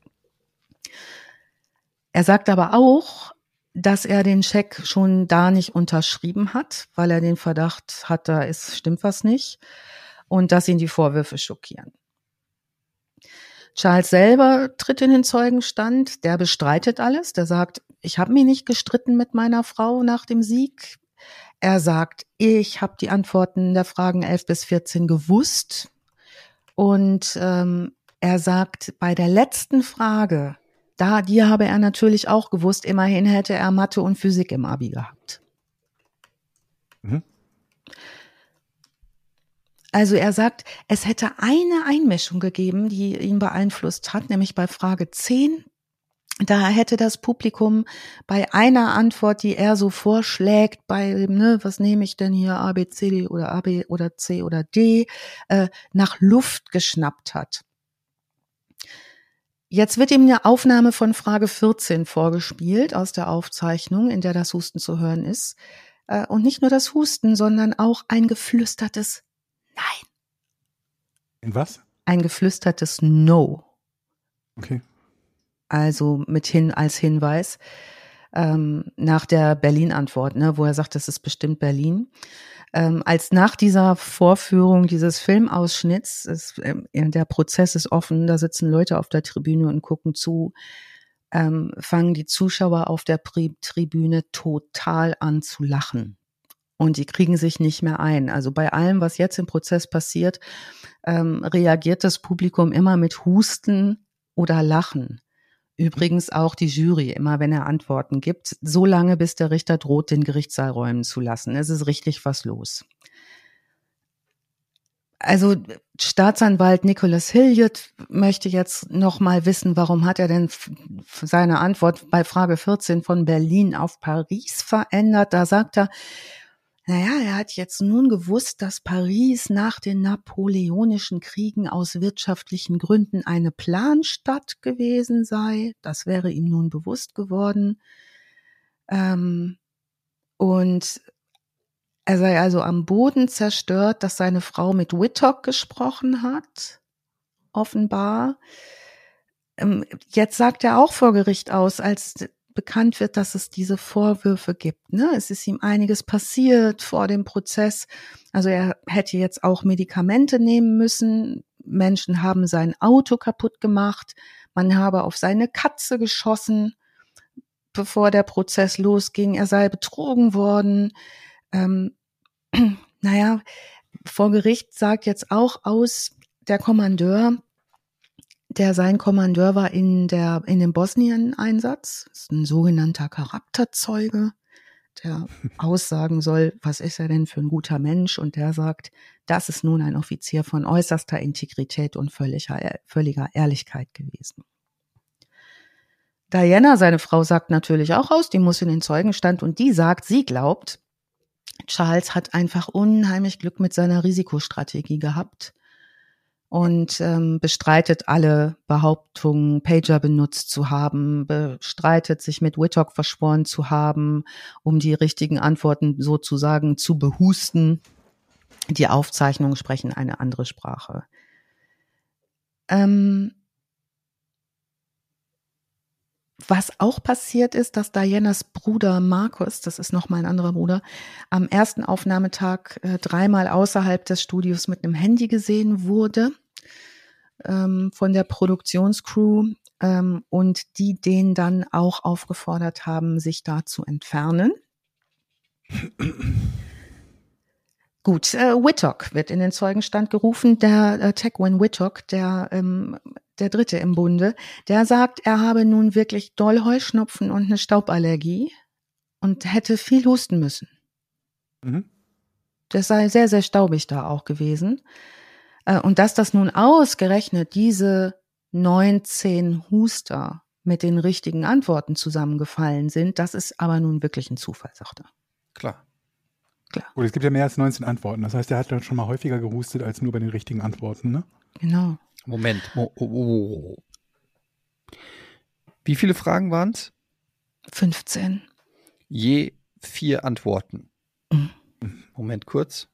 Er sagt aber auch, dass er den Scheck schon da nicht unterschrieben hat, weil er den Verdacht hat, da ist, stimmt was nicht, und dass ihn die Vorwürfe schockieren. Charles selber tritt in den Zeugenstand, der bestreitet alles, der sagt, ich habe mich nicht gestritten mit meiner Frau nach dem Sieg. Er sagt, ich habe die Antworten der Fragen elf bis vierzehn gewusst, und ähm, er sagt, bei der letzten Frage, da, die habe er natürlich auch gewusst, immerhin hätte er Mathe und Physik im Abi gehabt. Mhm. Also er sagt, es hätte eine Einmischung gegeben, die ihn beeinflusst hat, nämlich bei Frage zehn. Da hätte das Publikum bei einer Antwort, die er so vorschlägt, bei ne, was nehme ich denn hier, A, B, C, D oder A, B oder C oder D, äh, nach Luft geschnappt hat. Jetzt wird ihm eine Aufnahme von Frage vierzehn vorgespielt aus der Aufzeichnung, in der das Husten zu hören ist. Und nicht nur das Husten, sondern auch ein geflüstertes Nein. In was? Ein geflüstertes No. Okay. Also mit hin als Hinweis ähm, nach der Berlin-Antwort, ne, wo er sagt, das ist bestimmt Berlin. Ähm, als nach dieser Vorführung dieses Filmausschnitts, ist, ähm, der Prozess ist offen, da sitzen Leute auf der Tribüne und gucken zu, ähm, fangen die Zuschauer auf der Pri- Tribüne total an zu lachen. Und die kriegen sich nicht mehr ein. Also bei allem, was jetzt im Prozess passiert, ähm, reagiert das Publikum immer mit Husten oder Lachen. Übrigens auch die Jury, immer wenn er Antworten gibt, so lange, bis der Richter droht, den Gerichtssaal räumen zu lassen. Es ist richtig was los. Also Staatsanwalt Nicholas Hilliard möchte jetzt noch mal wissen, warum hat er denn seine Antwort bei Frage vierzehn von Berlin auf Paris verändert. Da sagt er, naja, er hat jetzt nun gewusst, dass Paris nach den napoleonischen Kriegen aus wirtschaftlichen Gründen eine Planstadt gewesen sei. Das wäre ihm nun bewusst geworden. Ähm, und er sei also am Boden zerstört, dass seine Frau mit Whittock gesprochen hat, offenbar. Ähm, jetzt sagt er auch vor Gericht aus, als bekannt wird, dass es diese Vorwürfe gibt. Ne? Es ist ihm einiges passiert vor dem Prozess. Also er hätte jetzt auch Medikamente nehmen müssen. Menschen haben sein Auto kaputt gemacht. Man habe auf seine Katze geschossen, bevor der Prozess losging. Er sei betrogen worden. Ähm, naja, vor Gericht sagt jetzt auch aus der Kommandeur, der sein Kommandeur war in der in dem Bosnien-Einsatz, das ist ein sogenannter Charakterzeuge, der aussagen soll, was ist er denn für ein guter Mensch, und der sagt, das ist nun ein Offizier von äußerster Integrität und völliger, völliger Ehrlichkeit gewesen. Diana, seine Frau, sagt natürlich auch aus, die muss in den Zeugenstand, und die sagt, sie glaubt, Charles hat einfach unheimlich Glück mit seiner Risikostrategie gehabt und ähm, bestreitet alle Behauptungen, Pager benutzt zu haben, bestreitet, sich mit Whittock verschworen zu haben, um die richtigen Antworten sozusagen zu behusten. Die Aufzeichnungen sprechen eine andere Sprache. Ähm, was auch passiert ist, dass Dianas Bruder Marcus, das ist nochmal ein anderer Bruder, am ersten Aufnahmetag äh, dreimal außerhalb des Studios mit einem Handy gesehen wurde ähm, von der Produktionscrew ähm, und die den dann auch aufgefordert haben, sich da zu entfernen. Gut, äh, Whittock wird in den Zeugenstand gerufen, der äh, Tegwin Whittock, der ähm, der Dritte im Bunde, der sagt, er habe nun wirklich doll Heuschnupfen und eine Stauballergie und hätte viel husten müssen. Mhm. Das sei sehr, sehr staubig da auch gewesen. Und dass das nun ausgerechnet diese neunzehn Huster mit den richtigen Antworten zusammengefallen sind, das ist aber nun wirklich ein Zufall, sagt er. Klar. Klar. Gut, es gibt ja mehr als neunzehn Antworten. Das heißt, er hat dann schon mal häufiger gehustet als nur bei den richtigen Antworten, ne? Genau. Moment. Oh, oh, oh. Wie viele Fragen waren es? fünfzehn. Je vier Antworten. Mhm. Moment kurz.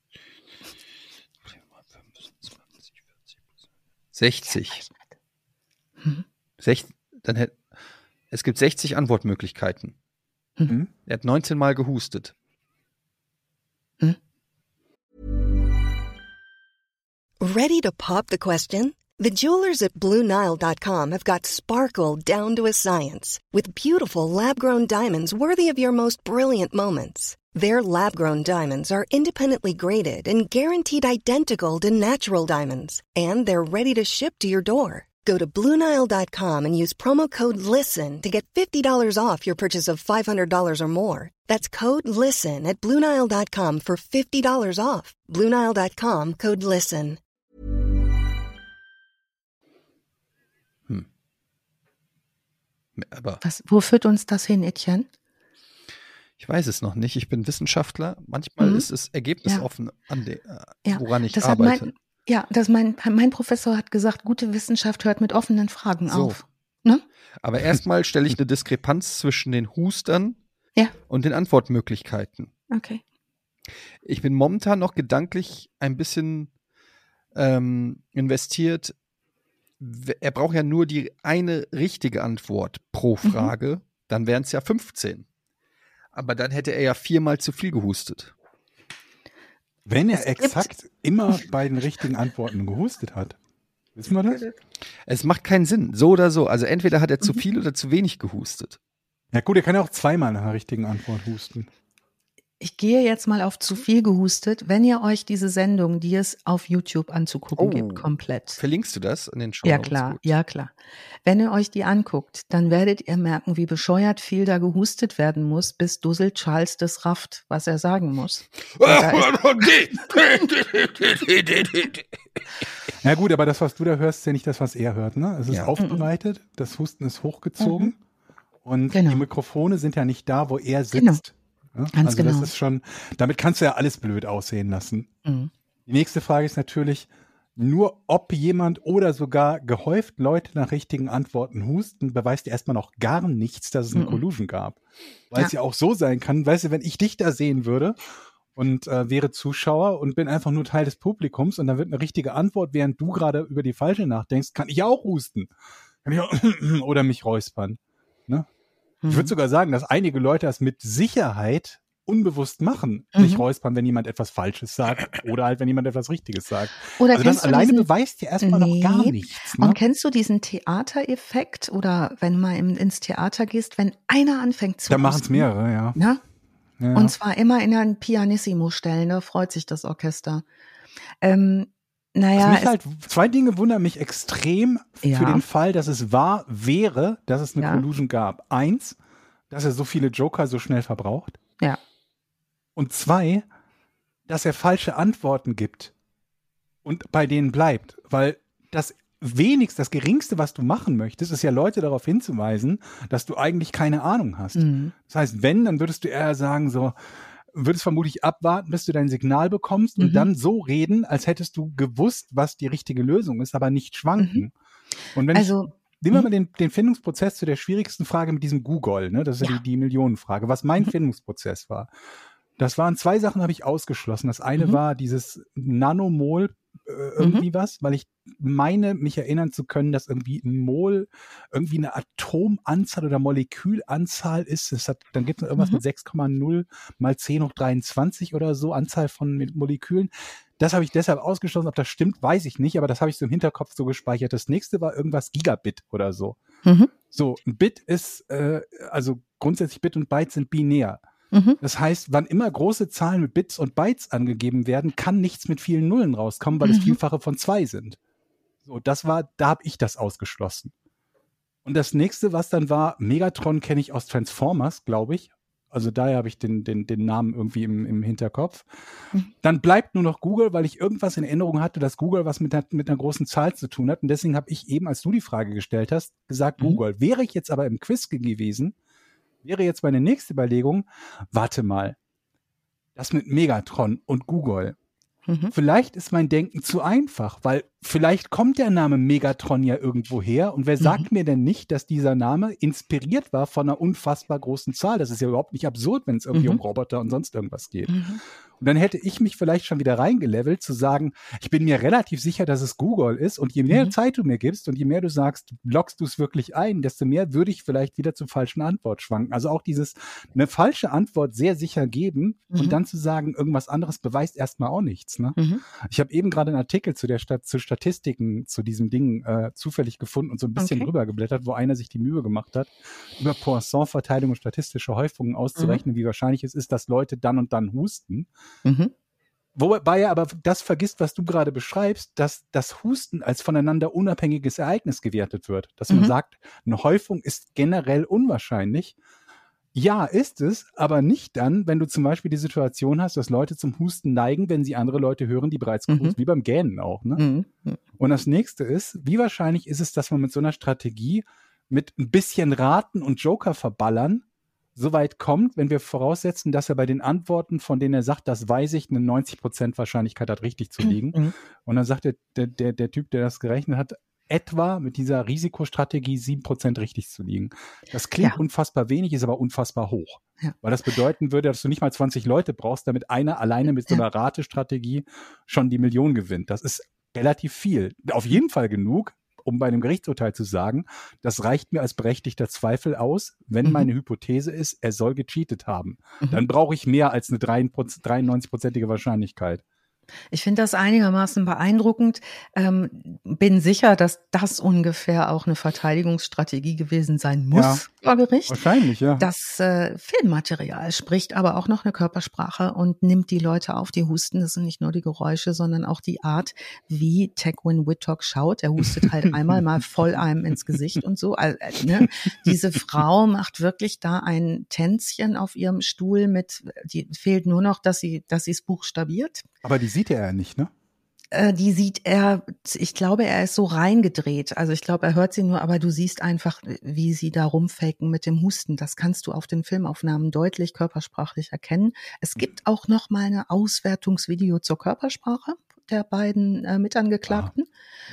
sechzig. Mhm. Sech, dann hätt, es gibt sechzig Antwortmöglichkeiten. Mhm. Er hat neunzehn Mal gehustet. Mhm. Ready to pop the question? The jewelers at Blue Nile dot com have got sparkle down to a science with beautiful lab-grown diamonds worthy of your most brilliant moments. Their lab-grown diamonds are independently graded and guaranteed identical to natural diamonds, and they're ready to ship to your door. Go to Blue Nile dot com and use promo code LISTEN to get fifty dollars off your purchase of five hundred dollars or more. That's code LISTEN at Blue Nile dot com for fifty dollars off. Blue Nile dot com, code LISTEN. Hm. Aber Was, wo führt uns das hin, Etienne? ich weiß es noch nicht. Ich bin Wissenschaftler. Manchmal Mhm. ist es ergebnisoffen, an de, äh, Ja, woran ich das hat arbeite. mein, ja, das mein, mein Professor hat gesagt, gute Wissenschaft hört mit offenen Fragen So. auf. Ne? Aber erstmal stelle ich eine Diskrepanz zwischen den Hustern Ja. und den Antwortmöglichkeiten. Okay. Ich bin momentan noch gedanklich ein bisschen ähm, investiert. W- Er braucht ja nur die eine richtige Antwort pro Frage. Dann wären es ja fünfzehn. Aber dann hätte er ja viermal zu viel gehustet. Wenn er Es gibt- exakt immer bei den richtigen Antworten gehustet hat. Wissen wir das? Es macht keinen Sinn, so oder so. Also entweder hat er zu viel oder zu wenig gehustet. Ja gut, er kann ja auch zweimal nach einer richtigen Antwort husten. Ich gehe jetzt mal auf zu viel gehustet. Wenn ihr euch diese Sendung, die es auf YouTube anzugucken Oh. gibt, komplett. Verlinkst du das in den Show Ja Notes? klar, Gut. ja klar. Wenn ihr euch die anguckt, dann werdet ihr merken, wie bescheuert viel da gehustet werden muss, bis Dussel Charles das rafft, was er sagen muss. Und da ist, Ja gut, aber das, was du da hörst, ist ja nicht das, was er hört. Ne? Es ist Ja. aufbereitet, das Husten ist hochgezogen und Genau. die Mikrofone sind ja nicht da, wo er sitzt. Genau. Ja? Ganz also genau. das ist schon, damit kannst du ja alles blöd aussehen lassen. Mhm. Die nächste Frage ist natürlich, nur ob jemand oder sogar gehäuft Leute nach richtigen Antworten husten, beweist ja erstmal noch gar nichts, dass es eine Mhm. Collusion gab. Weil Ja. es ja auch so sein kann, weißt du, wenn ich dich da sehen würde und äh, wäre Zuschauer und bin einfach nur Teil des Publikums und dann wird eine richtige Antwort, während du gerade über die falsche nachdenkst, kann ich ja auch husten. Kann ich auch oder mich räuspern. Ne? Ich würde sogar sagen, dass einige Leute das mit Sicherheit unbewusst machen, Mhm. sich räuspern, wenn jemand etwas Falsches sagt oder halt, wenn jemand etwas Richtiges sagt. Oder Also das kennst du alleine diesen- beweist ja erstmal Nee. noch gar nichts. Ne? Und kennst du diesen Theatereffekt oder wenn du mal im, ins Theater gehst, wenn einer anfängt zu Da machen es husten, mehrere, ja. ne? ja. Und zwar immer in einen Pianissimo-Stellen, da freut sich das Orchester. Ähm, naja, also mich es, halt, zwei Dinge wundern mich extrem Ja. für den Fall, dass es wahr wäre, dass es eine Ja. Collusion gab. Eins, dass er so viele Joker so schnell verbraucht. ja. Und zwei, dass er falsche Antworten gibt und bei denen bleibt. Weil das wenigst, das Geringste, was du machen möchtest, ist ja Leute darauf hinzuweisen, dass du eigentlich keine Ahnung hast. Mhm. Das heißt, wenn, dann würdest du eher sagen, so, würdest vermutlich abwarten, bis du dein Signal bekommst und Mhm. dann so reden, als hättest du gewusst, was die richtige Lösung ist, aber nicht schwanken. Und wenn Also, ich, nehmen wir mhm. mal den, den Findungsprozess zu der schwierigsten Frage mit diesem Google, ne? Das ist ja, Ja. die, die Millionenfrage, was mein Mhm. Findungsprozess war. Das waren zwei Sachen, habe ich ausgeschlossen. Das eine Mhm. war dieses Nanomol äh, irgendwie was, weil ich meine, mich erinnern zu können, dass irgendwie ein Mol irgendwie eine Atomanzahl oder Molekülanzahl ist. Das hat, dann gibt es irgendwas Mhm. mit sechs Komma null mal zehn hoch dreiundzwanzig oder so, Anzahl von Mo- Molekülen. Das habe ich deshalb ausgeschlossen. Ob das stimmt, weiß ich nicht, aber das habe ich so im Hinterkopf so gespeichert. Das nächste war irgendwas Gigabit oder so. Mhm. So, ein Bit ist, äh, also grundsätzlich Bit und Byte sind binär. Mhm. Das heißt, wann immer große Zahlen mit Bits und Bytes angegeben werden, kann nichts mit vielen Nullen rauskommen, weil es Mhm. Vielfache von zwei sind. So, das war, da habe ich das ausgeschlossen. Und das nächste, was dann war, Megatron kenne ich aus Transformers, glaube ich. Also daher habe ich den, den, den Namen irgendwie im, im Hinterkopf. Mhm. Dann bleibt nur noch Google, weil ich irgendwas in Erinnerung hatte, dass Google was mit einer, mit einer großen Zahl zu tun hat. Und deswegen habe ich eben, als du die Frage gestellt hast, gesagt Mhm. Google. Wäre ich jetzt aber im Quiz gewesen, wäre jetzt meine nächste Überlegung, warte mal, das mit Megatron und Google. Mhm. Vielleicht ist mein Denken zu einfach, weil vielleicht kommt der Name Megatron ja irgendwo her und wer sagt Mhm. mir denn nicht, dass dieser Name inspiriert war von einer unfassbar großen Zahl? Das ist ja überhaupt nicht absurd, wenn es irgendwie Mhm. um Roboter und sonst irgendwas geht. Mhm. Und dann hätte ich mich vielleicht schon wieder reingelevelt, zu sagen, ich bin mir relativ sicher, dass es Google ist und je mehr Mhm. Zeit du mir gibst und je mehr du sagst, loggst du es wirklich ein, desto mehr würde ich vielleicht wieder zur falschen Antwort schwanken. Also auch dieses, eine falsche Antwort sehr sicher geben Mhm. und dann zu sagen, irgendwas anderes beweist erstmal auch nichts. Ne? Mhm. Ich habe eben gerade einen Artikel zu der Stadt, zu Statistiken zu diesem Ding äh, zufällig gefunden und so ein bisschen Okay. drüber geblättert, wo einer sich die Mühe gemacht hat, über Poisson-Verteilung und statistische Häufungen auszurechnen, wie wahrscheinlich es ist, dass Leute dann und dann husten. Mhm. Wobei er aber das vergisst, was du gerade beschreibst, dass das Husten als voneinander unabhängiges Ereignis gewertet wird. Dass man Mhm. sagt, eine Häufung ist generell unwahrscheinlich. Ja, ist es, aber nicht dann, wenn du zum Beispiel die Situation hast, dass Leute zum Husten neigen, wenn sie andere Leute hören, die bereits Mhm. gehustet, wie beim Gähnen auch. Ne? Mhm. Mhm. Und das nächste ist, wie wahrscheinlich ist es, dass man mit so einer Strategie mit ein bisschen Raten und Joker verballern so weit kommt, wenn wir voraussetzen, dass er bei den Antworten, von denen er sagt, das weiß ich, eine neunzig Prozent Wahrscheinlichkeit hat, richtig zu liegen. Mhm. Und dann sagt der, der, der, der Typ, der das gerechnet hat, etwa mit dieser Risikostrategie sieben Prozent richtig zu liegen. Das klingt Ja. unfassbar wenig, ist aber unfassbar hoch. Ja. Weil das bedeuten würde, dass du nicht mal zwanzig Leute brauchst, damit einer alleine mit so Ja. einer Ratestrategie schon die Million gewinnt. Das ist relativ viel. Auf jeden Fall genug, um bei einem Gerichtsurteil zu sagen, das reicht mir als berechtigter Zweifel aus, wenn Mhm. meine Hypothese ist, er soll gecheatet haben. Mhm. Dann brauche ich mehr als eine dreiundneunzig-prozentige Wahrscheinlichkeit. Ich finde das einigermaßen beeindruckend. Ähm, bin sicher, dass das ungefähr auch eine Verteidigungsstrategie gewesen sein muss Ja. vor Gericht. Wahrscheinlich, ja. Das äh, Filmmaterial spricht aber auch noch eine Körpersprache und nimmt die Leute auf, die husten. Das sind nicht nur die Geräusche, sondern auch die Art, wie Tequin Whitlock schaut. Er hustet halt einmal mal voll einem ins Gesicht und so. Also, äh, ne? Diese Frau macht wirklich da ein Tänzchen auf ihrem Stuhl mit, die fehlt nur noch, dass sie, dass sie es buchstabiert. Aber die sieht er ja nicht, ne? Äh, die sieht er, ich glaube, er ist so reingedreht. Also ich glaube, er hört sie nur, aber du siehst einfach, wie sie da rumfaken mit dem Husten. Das kannst du auf den Filmaufnahmen deutlich körpersprachlich erkennen. Es gibt auch noch mal eine Auswertungsvideo zur Körpersprache der beiden äh, Mitangeklagten.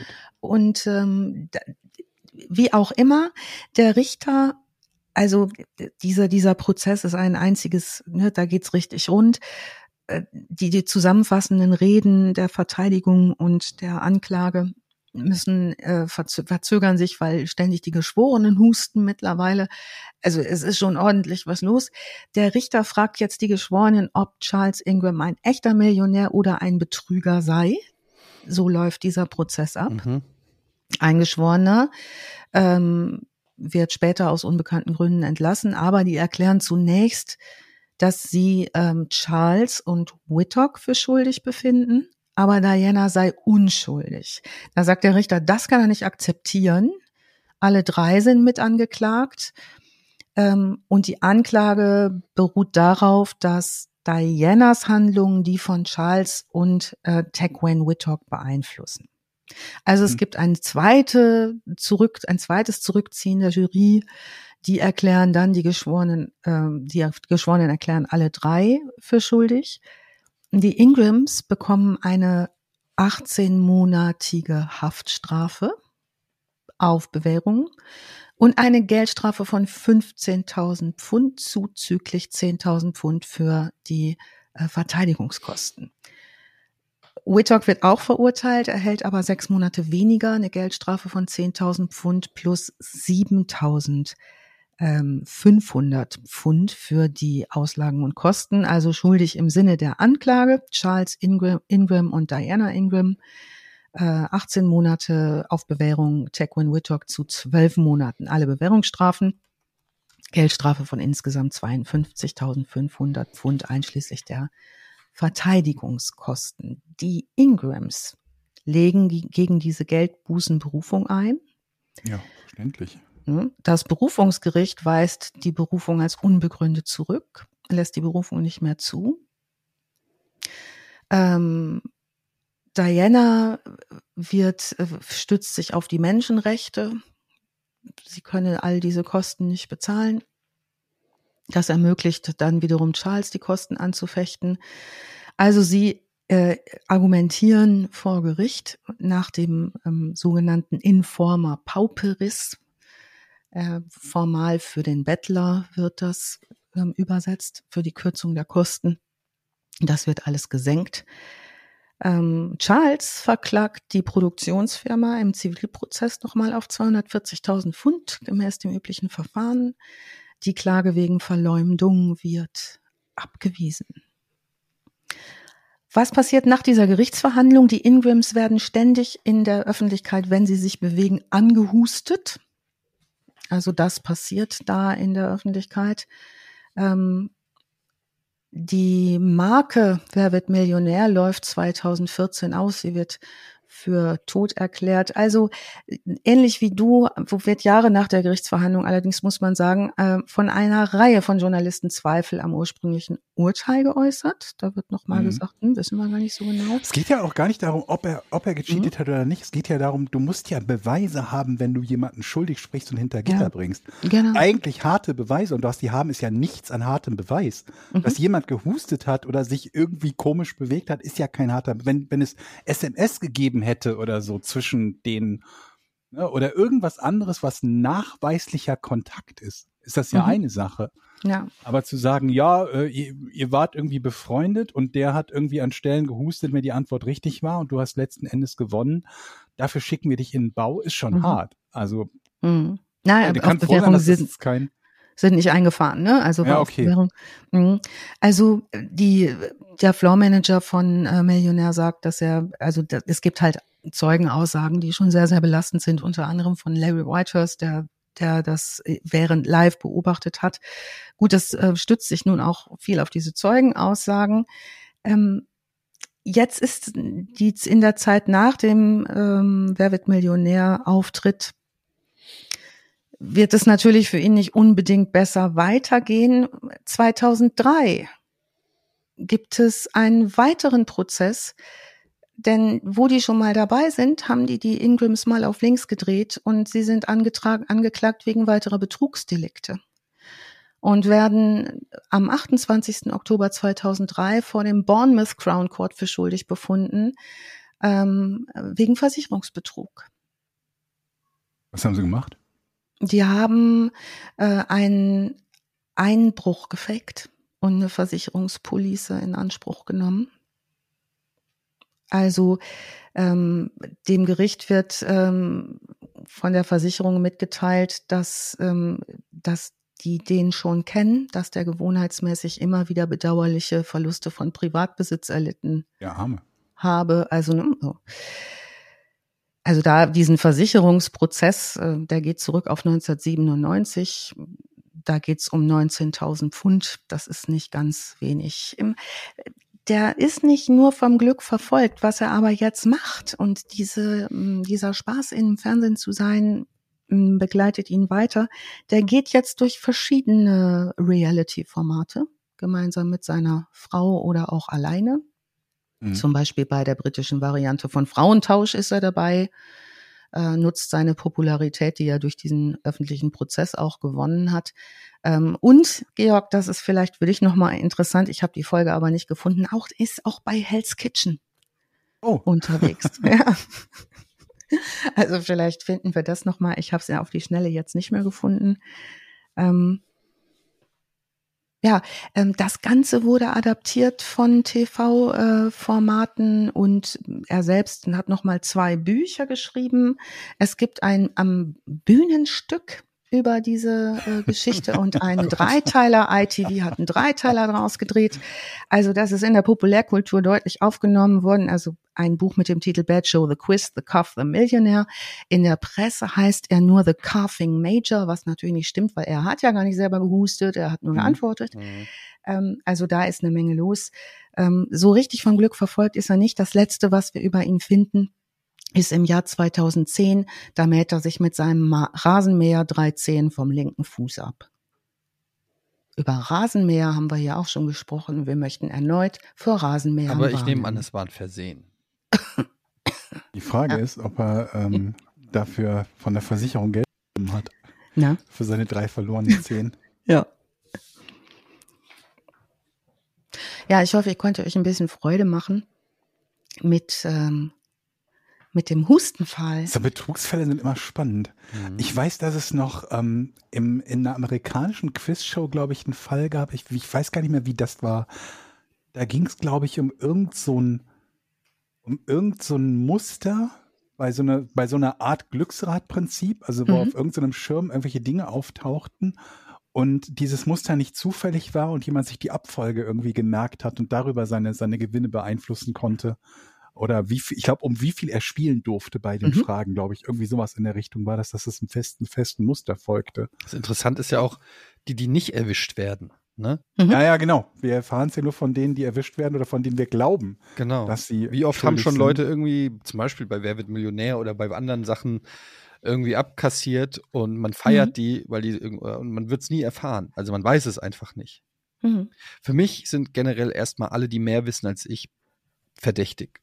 Und ähm, da, wie auch immer, der Richter, also dieser, dieser Prozess ist ein einziges, ne, da geht's richtig rund. Die, die zusammenfassenden Reden der Verteidigung und der Anklage müssen äh, verzö- verzögern sich, weil ständig die Geschworenen husten mittlerweile. Also es ist schon ordentlich was los. Der Richter fragt jetzt die Geschworenen, ob Charles Ingram ein echter Millionär oder ein Betrüger sei. So läuft dieser Prozess ab. Mhm. Ein Geschworener ähm, wird später aus unbekannten Gründen entlassen, aber die erklären zunächst, dass sie ähm, Charles und Whitlock für schuldig befinden, aber Diana sei unschuldig. Da sagt der Richter, das kann er nicht akzeptieren. Alle drei sind mit angeklagt. Ähm, und die Anklage beruht darauf, dass Dianas Handlungen die von Charles und äh, Tequin Whitlock beeinflussen. Also es Mhm. gibt ein zweite zurück, ein zweites Zurückziehen der Jury. Die erklären dann die Geschworenen, ähm, die Geschworenen erklären alle drei für schuldig. Die Ingrams bekommen eine achtzehnmonatige Haftstrafe auf Bewährung und eine Geldstrafe von fünfzehntausend Pfund zuzüglich zehntausend Pfund für die äh, Verteidigungskosten. Whitlock wird auch verurteilt, erhält aber sechs Monate weniger, eine Geldstrafe von zehntausend Pfund plus siebentausend fünfhundert Pfund für die Auslagen und Kosten, also schuldig im Sinne der Anklage. Charles Ingram, Ingram und Diana Ingram, äh, achtzehn Monate auf Bewährung, Tequin Whitlock zu zwölf Monaten. Alle Bewährungsstrafen, Geldstrafe von insgesamt zweiundfünfzigtausendfünfhundert Pfund einschließlich der Verteidigungskosten. Die Ingrams legen gegen diese Geldbußen Berufung ein. Ja, verständlich. Das Berufungsgericht weist die Berufung als unbegründet zurück, lässt die Berufung nicht mehr zu. Ähm, Diana wird, stützt sich auf die Menschenrechte. Sie könne all diese Kosten nicht bezahlen. Das ermöglicht dann wiederum Charles, die Kosten anzufechten. Also sie äh, argumentieren vor Gericht nach dem ähm, sogenannten Informa Pauperis. Äh, formal für den Bettler wird das ähm, übersetzt, für die Kürzung der Kosten. Das wird alles gesenkt. Ähm, Charles verklagt die Produktionsfirma im Zivilprozess nochmal auf zweihundertvierzigtausend Pfund, gemäß dem üblichen Verfahren. Die Klage wegen Verleumdung wird abgewiesen. Was passiert nach dieser Gerichtsverhandlung? Die Ingrams werden ständig in der Öffentlichkeit, wenn sie sich bewegen, angehustet. Also das passiert da in der Öffentlichkeit. Ähm, die Marke Wer wird Millionär läuft zweitausendvierzehn aus. Sie wird für tot erklärt. Also ähnlich wie du, wo wird Jahre nach der Gerichtsverhandlung, allerdings muss man sagen, äh, von einer Reihe von Journalisten Zweifel am ursprünglichen Urteil geäußert. Da wird nochmal mhm. gesagt, hm, wissen wir gar nicht so genau. Es geht ja auch gar nicht darum, ob er, ob er gecheatet mhm. hat oder nicht. Es geht ja darum, du musst ja Beweise haben, wenn du jemanden schuldig sprichst und hinter Gitter ja. bringst. Genau. Eigentlich harte Beweise, und was die haben, ist ja nichts an hartem Beweis. Mhm. Dass jemand gehustet hat oder sich irgendwie komisch bewegt hat, ist ja kein harter, wenn, wenn es S M S gegeben hätte oder so zwischen denen, ne, oder irgendwas anderes, was nachweislicher Kontakt ist, ist das ja mhm. eine Sache. Ja. Aber zu sagen, ja, äh, ihr, ihr wart irgendwie befreundet und der hat irgendwie an Stellen gehustet, wenn die Antwort richtig war und du hast letzten Endes gewonnen, dafür schicken wir dich in den Bau, ist schon mhm. hart. Also, mhm. Nein, ja, auf Bewährung sind, kein sind nicht eingefahren, ne? Also ja, okay. Mhm. Also die der Floormanager von äh, Millionär sagt, dass er, also da, es gibt halt Zeugenaussagen, die schon sehr, sehr belastend sind, unter anderem von Larry Whitehurst, der der das während live beobachtet hat. Gut, das äh, stützt sich nun auch viel auf diese Zeugenaussagen. Ähm, jetzt ist die in der Zeit nach dem ähm, Wer wird Millionär Auftritt wird es natürlich für ihn nicht unbedingt besser weitergehen. zweitausenddrei gibt es einen weiteren Prozess, denn wo die schon mal dabei sind, haben die die Ingrams mal auf links gedreht und sie sind angetragen, angeklagt wegen weiterer Betrugsdelikte und werden am achtundzwanzigsten Oktober zweitausenddrei vor dem Bournemouth Crown Court für schuldig befunden, ähm, wegen Versicherungsbetrug. Was haben sie gemacht? Die haben äh, einen Einbruch gefaked und eine Versicherungspolice in Anspruch genommen. Also ähm, dem Gericht wird ähm, von der Versicherung mitgeteilt, dass, ähm, dass die den schon kennen, dass der gewohnheitsmäßig immer wieder bedauerliche Verluste von Privatbesitz erlitten ja, Arme. habe. Also ne, so. Also da diesen Versicherungsprozess, der geht zurück auf neunzehnhundertsiebenundneunzig. Da geht's um neunzehntausend Pfund. Das ist nicht ganz wenig. Der ist nicht nur vom Glück verfolgt, was er aber jetzt macht. Und diese, dieser Spaß, im Fernsehen zu sein, begleitet ihn weiter. Der geht jetzt durch verschiedene Reality-Formate, gemeinsam mit seiner Frau oder auch alleine. Zum Beispiel bei der britischen Variante von Frauentausch ist er dabei, äh, nutzt seine Popularität, die er durch diesen öffentlichen Prozess auch gewonnen hat. Ähm, und, Georg, das ist vielleicht für dich nochmal interessant, ich habe die Folge aber nicht gefunden, auch ist auch bei Hell's Kitchen oh. unterwegs. Ja. Also vielleicht finden wir das nochmal, ich habe es ja auf die Schnelle jetzt nicht mehr gefunden. Ähm, Ja, ähm, das Ganze wurde adaptiert von T V-Formaten äh, und er selbst hat nochmal zwei Bücher geschrieben. Es gibt ein am Bühnenstück über diese äh, Geschichte und einen Dreiteiler. I T V hat einen Dreiteiler draus gedreht. Also das ist in der Populärkultur deutlich aufgenommen worden. Also ein Buch mit dem Titel Bad Show, The Quiz, The Cuff, The Millionaire. In der Presse heißt er nur The Coughing Major, was natürlich nicht stimmt, weil er hat ja gar nicht selber gehustet, er hat nur geantwortet. Mhm. Ähm, also da ist eine Menge los. Ähm, so richtig vom Glück verfolgt ist er nicht. Das Letzte, was wir über ihn finden, ist im Jahr zweitausendzehn. Da mäht er sich mit seinem Ma- Rasenmäher drei Zehen vom linken Fuß ab. Über Rasenmäher haben wir ja auch schon gesprochen. Wir möchten erneut für Rasenmäher. Aber ich nehme an, es war ein Versehen. Die Frage ja. ist, ob er ähm, dafür von der Versicherung Geld bekommen hat. Na? Für seine drei verlorenen Zehen. Ja. Ja, ich hoffe, ich konnte euch ein bisschen Freude machen. mit, ähm, mit dem Hustenfall. So Betrugsfälle sind immer spannend. Mhm. Ich weiß, dass es noch ähm, im, in einer amerikanischen Quizshow, glaube ich, einen Fall gab. Ich, ich weiß gar nicht mehr, wie das war. Da ging es, glaube ich, um irgend so ein, um irgend so ein Muster bei so, einer, bei so einer Art Glücksradprinzip, also wo mhm. auf irgendeinem Schirm irgendwelche Dinge auftauchten und dieses Muster nicht zufällig war und jemand sich die Abfolge irgendwie gemerkt hat und darüber seine, seine Gewinne beeinflussen konnte. Oder wie viel, ich glaube, um wie viel er spielen durfte bei den mhm. Fragen, glaube ich. Irgendwie sowas in der Richtung war das, dass es einem festen, festen Muster folgte. Das Interessante ist ja auch, die, die nicht erwischt werden. Ne? Mhm. Ja, ja, genau. Wir erfahren es ja nur von denen, die erwischt werden oder von denen wir glauben, genau. dass sie Wie oft haben schon sind. Leute irgendwie, zum Beispiel bei Wer wird Millionär oder bei anderen Sachen, irgendwie abkassiert und man feiert mhm. die, weil die und man wird es nie erfahren. Also man weiß es einfach nicht. Mhm. Für mich sind generell erstmal alle, die mehr wissen als ich, verdächtig.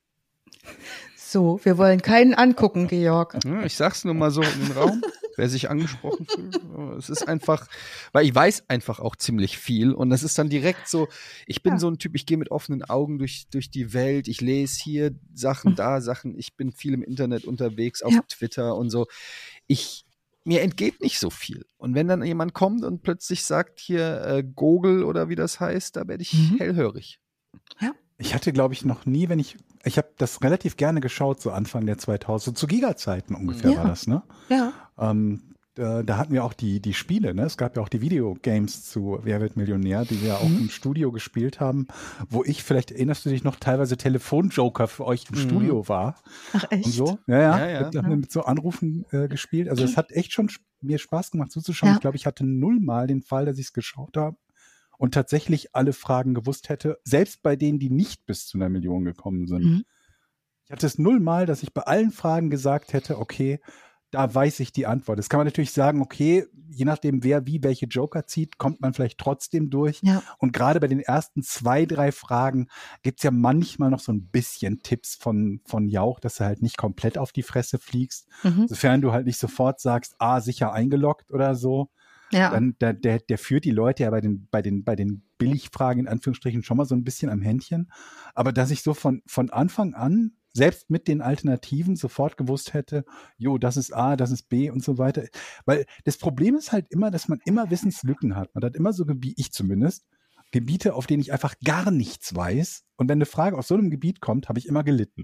So, wir wollen keinen angucken, Georg. Ja, ich sag's nur mal so in den Raum, wer sich angesprochen fühlt. Es ist einfach, weil ich weiß einfach auch ziemlich viel und das ist dann direkt so, ich bin ja. so ein Typ, ich gehe mit offenen Augen durch, durch die Welt, ich lese hier Sachen, mhm. da Sachen, ich bin viel im Internet unterwegs, auf ja. Twitter und so. Ich, mir entgeht nicht so viel. Und wenn dann jemand kommt und plötzlich sagt hier äh, Gogel oder wie das heißt, da werde ich mhm. hellhörig. Ja. Ich hatte, glaube ich, noch nie, wenn ich, ich habe das relativ gerne geschaut, so Anfang der zweitausend, so zu Giga-Zeiten ungefähr ja. war das, ne? Ja. Ähm, da, da hatten wir auch die, die Spiele, ne? Es gab ja auch die Videogames zu Wer wird Millionär, die wir auch mhm. im Studio gespielt haben, wo ich, vielleicht erinnerst du dich noch, teilweise Telefonjoker für euch im mhm. Studio war. Ach echt? Und so. Ja, ja. ja, ja. Mit, haben wir mit so Anrufen äh, gespielt. Also es hat echt schon mir Spaß gemacht zuzuschauen. Ja. Ich glaube, ich hatte nullmal den Fall, dass ich es geschaut habe und tatsächlich alle Fragen gewusst hätte, selbst bei denen, die nicht bis zu einer Million gekommen sind. Mhm. Ich hatte es nullmal, dass ich bei allen Fragen gesagt hätte, okay, da weiß ich die Antwort. Das kann man natürlich sagen, okay, je nachdem, wer wie welche Joker zieht, kommt man vielleicht trotzdem durch. Ja. Und gerade bei den ersten zwei, drei Fragen gibt's ja manchmal noch so ein bisschen Tipps von, von Jauch, dass du halt nicht komplett auf die Fresse fliegst. Mhm. Sofern du halt nicht sofort sagst, ah, sicher eingeloggt oder so. Ja. Dann, der, der, der führt die Leute ja bei den, bei den, bei den Billigfragen in Anführungsstrichen schon mal so ein bisschen am Händchen. Aber dass ich so von, von Anfang an, selbst mit den Alternativen, sofort gewusst hätte, jo, das ist A, das ist B und so weiter. Weil das Problem ist halt immer, dass man immer Wissenslücken hat. Man hat immer so Gebiete, ich zumindest, Gebiete, auf denen ich einfach gar nichts weiß. Und wenn eine Frage aus so einem Gebiet kommt, habe ich immer gelitten.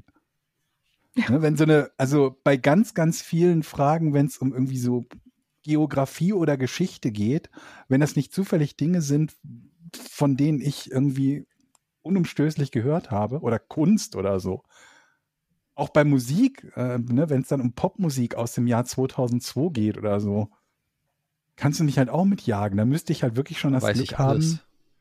Ja. Ne, wenn so eine, also bei ganz, ganz vielen Fragen, wenn es um irgendwie so Geografie oder Geschichte geht, wenn das nicht zufällig Dinge sind, von denen ich irgendwie unumstößlich gehört habe oder Kunst oder so. Auch bei Musik, äh, ne, wenn es dann um Popmusik aus dem Jahr zweitausendzwei geht oder so, kannst du mich halt auch mitjagen. Da müsste ich halt wirklich schon das Weiß Glück ich haben.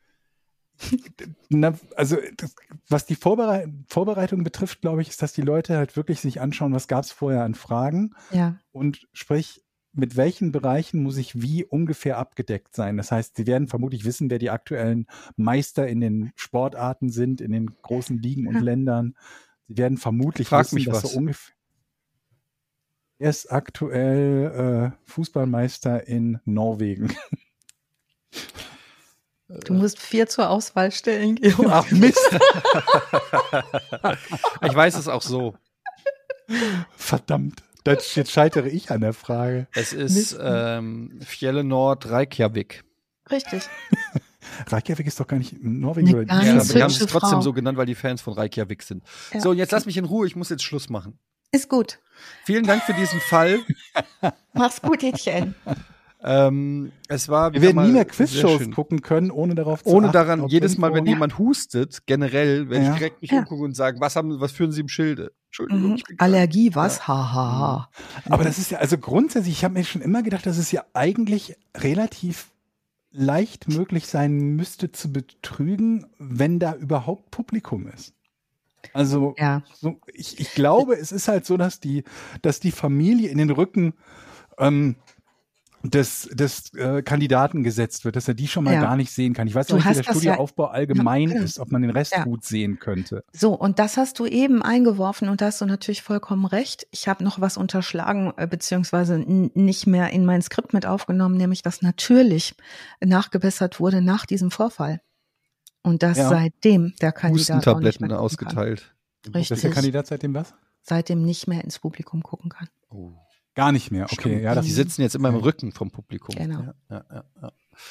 Na, also das, was die Vorberei- Vorbereitung betrifft, glaube ich, ist, dass die Leute halt wirklich sich anschauen, was gab es vorher an Fragen ja. und sprich, mit welchen Bereichen muss ich wie ungefähr abgedeckt sein? Das heißt, sie werden vermutlich wissen, wer die aktuellen Meister in den Sportarten sind, in den großen Ligen und ja. Ländern. Sie werden vermutlich Frag wissen, mich dass was. so ungefähr. Er ist aktuell äh, Fußballmeister in Norwegen. Du musst vier zur Auswahl stellen, Georg. Ach Mist. Ich weiß es auch so. Verdammt. Das, jetzt scheitere ich an der Frage. Es ist ähm, Fjellenord Reykjavik. Richtig. Reykjavik ist doch gar nicht in Norwegen. Eine oder ganz ja, aber hübsche die haben es trotzdem Frau. so genannt, weil die Fans von Reykjavik sind. Ja. So, und jetzt lass mich in Ruhe, ich muss jetzt Schluss machen. Ist gut. Vielen Dank für diesen Fall. Mach's gut, Etienne. ähm, es war Wir werden mal nie mehr sehr Quizshows schön. gucken können, ohne darauf zu Ohne achten, daran, ob jedes Mal, irgendwo- wenn jemand hustet, generell, werde Ja. ich direkt mich Ja. umgucken und sagen, was haben, was führen Sie im Schilde? Entschuldigung. Mhm. ich bin krank. Allergie, was? Haha. Ha, ha. Aber das ist ja, also grundsätzlich, ich habe mir schon immer gedacht, dass es ja eigentlich relativ leicht möglich sein müsste zu betrügen, wenn da überhaupt Publikum ist. Also Ja. so, ich, ich glaube, es ist halt so, dass die, dass die Familie in den Rücken ähm, des, des äh, Kandidaten gesetzt wird, dass er die schon mal Ja. gar nicht sehen kann. Ich weiß Du nicht, wie hast der das Studioaufbau allgemein Ja. ist, ob man den Rest Ja. gut sehen könnte. So, und das hast du eben eingeworfen und da hast du natürlich vollkommen recht. Ich habe noch was unterschlagen, äh, beziehungsweise n- nicht mehr in mein Skript mit aufgenommen, nämlich dass natürlich nachgebessert wurde nach diesem Vorfall. Und dass Ja. seitdem der Kandidat auch nicht Hustentabletten mehr gucken kann. ausgeteilt. Richtig. Ist der Kandidat seitdem was? Seitdem nicht mehr ins Publikum gucken kann. Oh. Gar nicht mehr, okay. Stimmt. Ja, das die sitzen jetzt immer im Rücken vom Publikum. Genau. Ja, ja, ja, ja.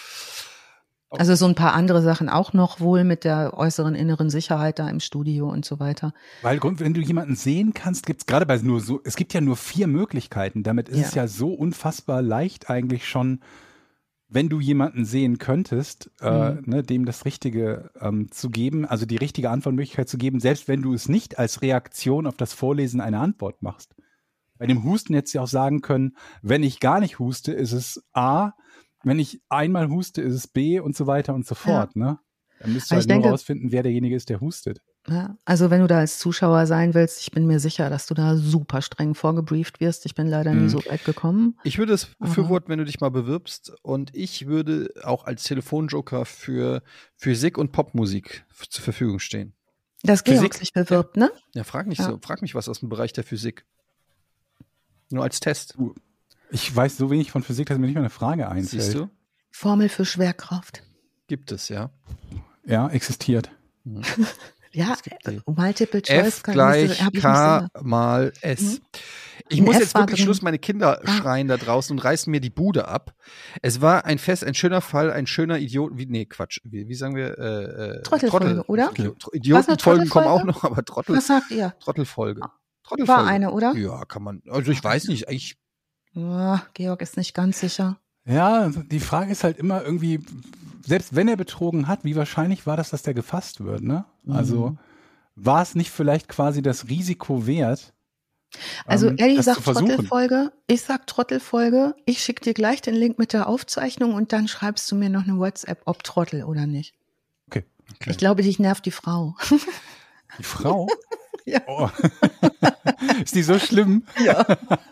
Also so ein paar andere Sachen auch noch wohl mit der äußeren inneren Sicherheit da im Studio und so weiter. Weil wenn du jemanden sehen kannst, gibt es gerade bei nur so, es gibt ja nur vier Möglichkeiten. Damit ist Ja. es ja so unfassbar leicht eigentlich schon, wenn du jemanden sehen könntest, äh, Mhm. ne, dem das Richtige ähm, zu geben, also die richtige Antwortmöglichkeit zu geben, selbst wenn du es nicht als Reaktion auf das Vorlesen einer Antwort machst. Bei dem Husten hättest du auch sagen können, wenn ich gar nicht huste, ist es A, wenn ich einmal huste, ist es B und so weiter und so fort. Ne? Dann müsst ihr Aber halt ich nur denke- rausfinden, wer derjenige ist, der hustet. Ja, also wenn du da als Zuschauer sein willst, ich bin mir sicher, dass du da super streng vorgebrieft wirst. Ich bin leider nie Mhm. so weit gekommen. Ich würde es Aha. befürworten, wenn du dich mal bewirbst. Und ich würde auch als Telefonjoker für Physik und Popmusik f- zur Verfügung stehen. Das Georg Physik? sich bewirbt, ne? Ja, frag nicht Ja. so. Frag mich was aus dem Bereich der Physik. Nur als Test. Ich weiß so wenig von Physik, dass mir nicht mal eine Frage einfällt. Siehst du? Formel für Schwerkraft. Gibt es, ja. Ja, existiert. Ja, gibt die. äh, Multiple Choice. F kann- gleich müsste- hab ich nicht K so- mal S. Mhm. Ich Ein muss F jetzt war wirklich drin. Schluss, meine Kinder Ah. schreien da draußen und reißen mir die Bude ab. Es war ein Fest, ein schöner Fall, ein schöner Idiot, wie, nee, Quatsch, wie, wie sagen wir? Äh, äh, Trottelfolge, oder? Idiot- Idiotenfolgen kommen auch noch, aber Trottel, Was sagt ihr? Trottelfolge. War Trottelfolge. eine, oder? Ja, kann man, also ich weiß nicht, ich, Ja, Georg ist nicht ganz sicher. Ja, die Frage ist halt immer irgendwie, selbst wenn er betrogen hat, wie wahrscheinlich war das, dass der gefasst wird, ne? Also war es nicht vielleicht quasi das Risiko wert? Also ähm, Elli das zu sagt versuchen? Trottelfolge, ich sag Trottelfolge, ich schick dir gleich den Link mit der Aufzeichnung und dann schreibst du mir noch eine WhatsApp, ob Trottel oder nicht. Okay. Okay. Ich glaube, dich nervt die Frau. Die Frau? Ja. Oh. Ist die so schlimm? Ja.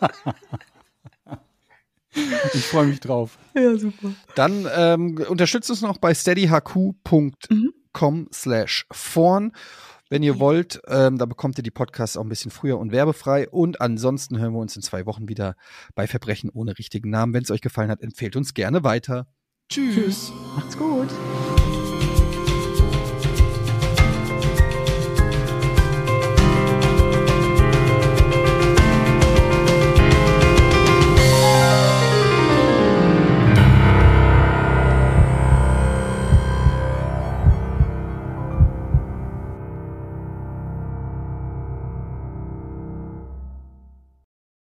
Ich freue mich drauf. Ja, super. dann ähm, unterstützt uns noch bei steadyhq punkt com Mhm. slash vorn. Wenn ihr wollt, ähm, da bekommt ihr die Podcasts auch ein bisschen früher und werbefrei. Und ansonsten hören wir uns in zwei Wochen wieder bei Verbrechen ohne richtigen Namen. Wenn es euch gefallen hat, empfehlt uns gerne weiter. Tschüss. Macht's gut.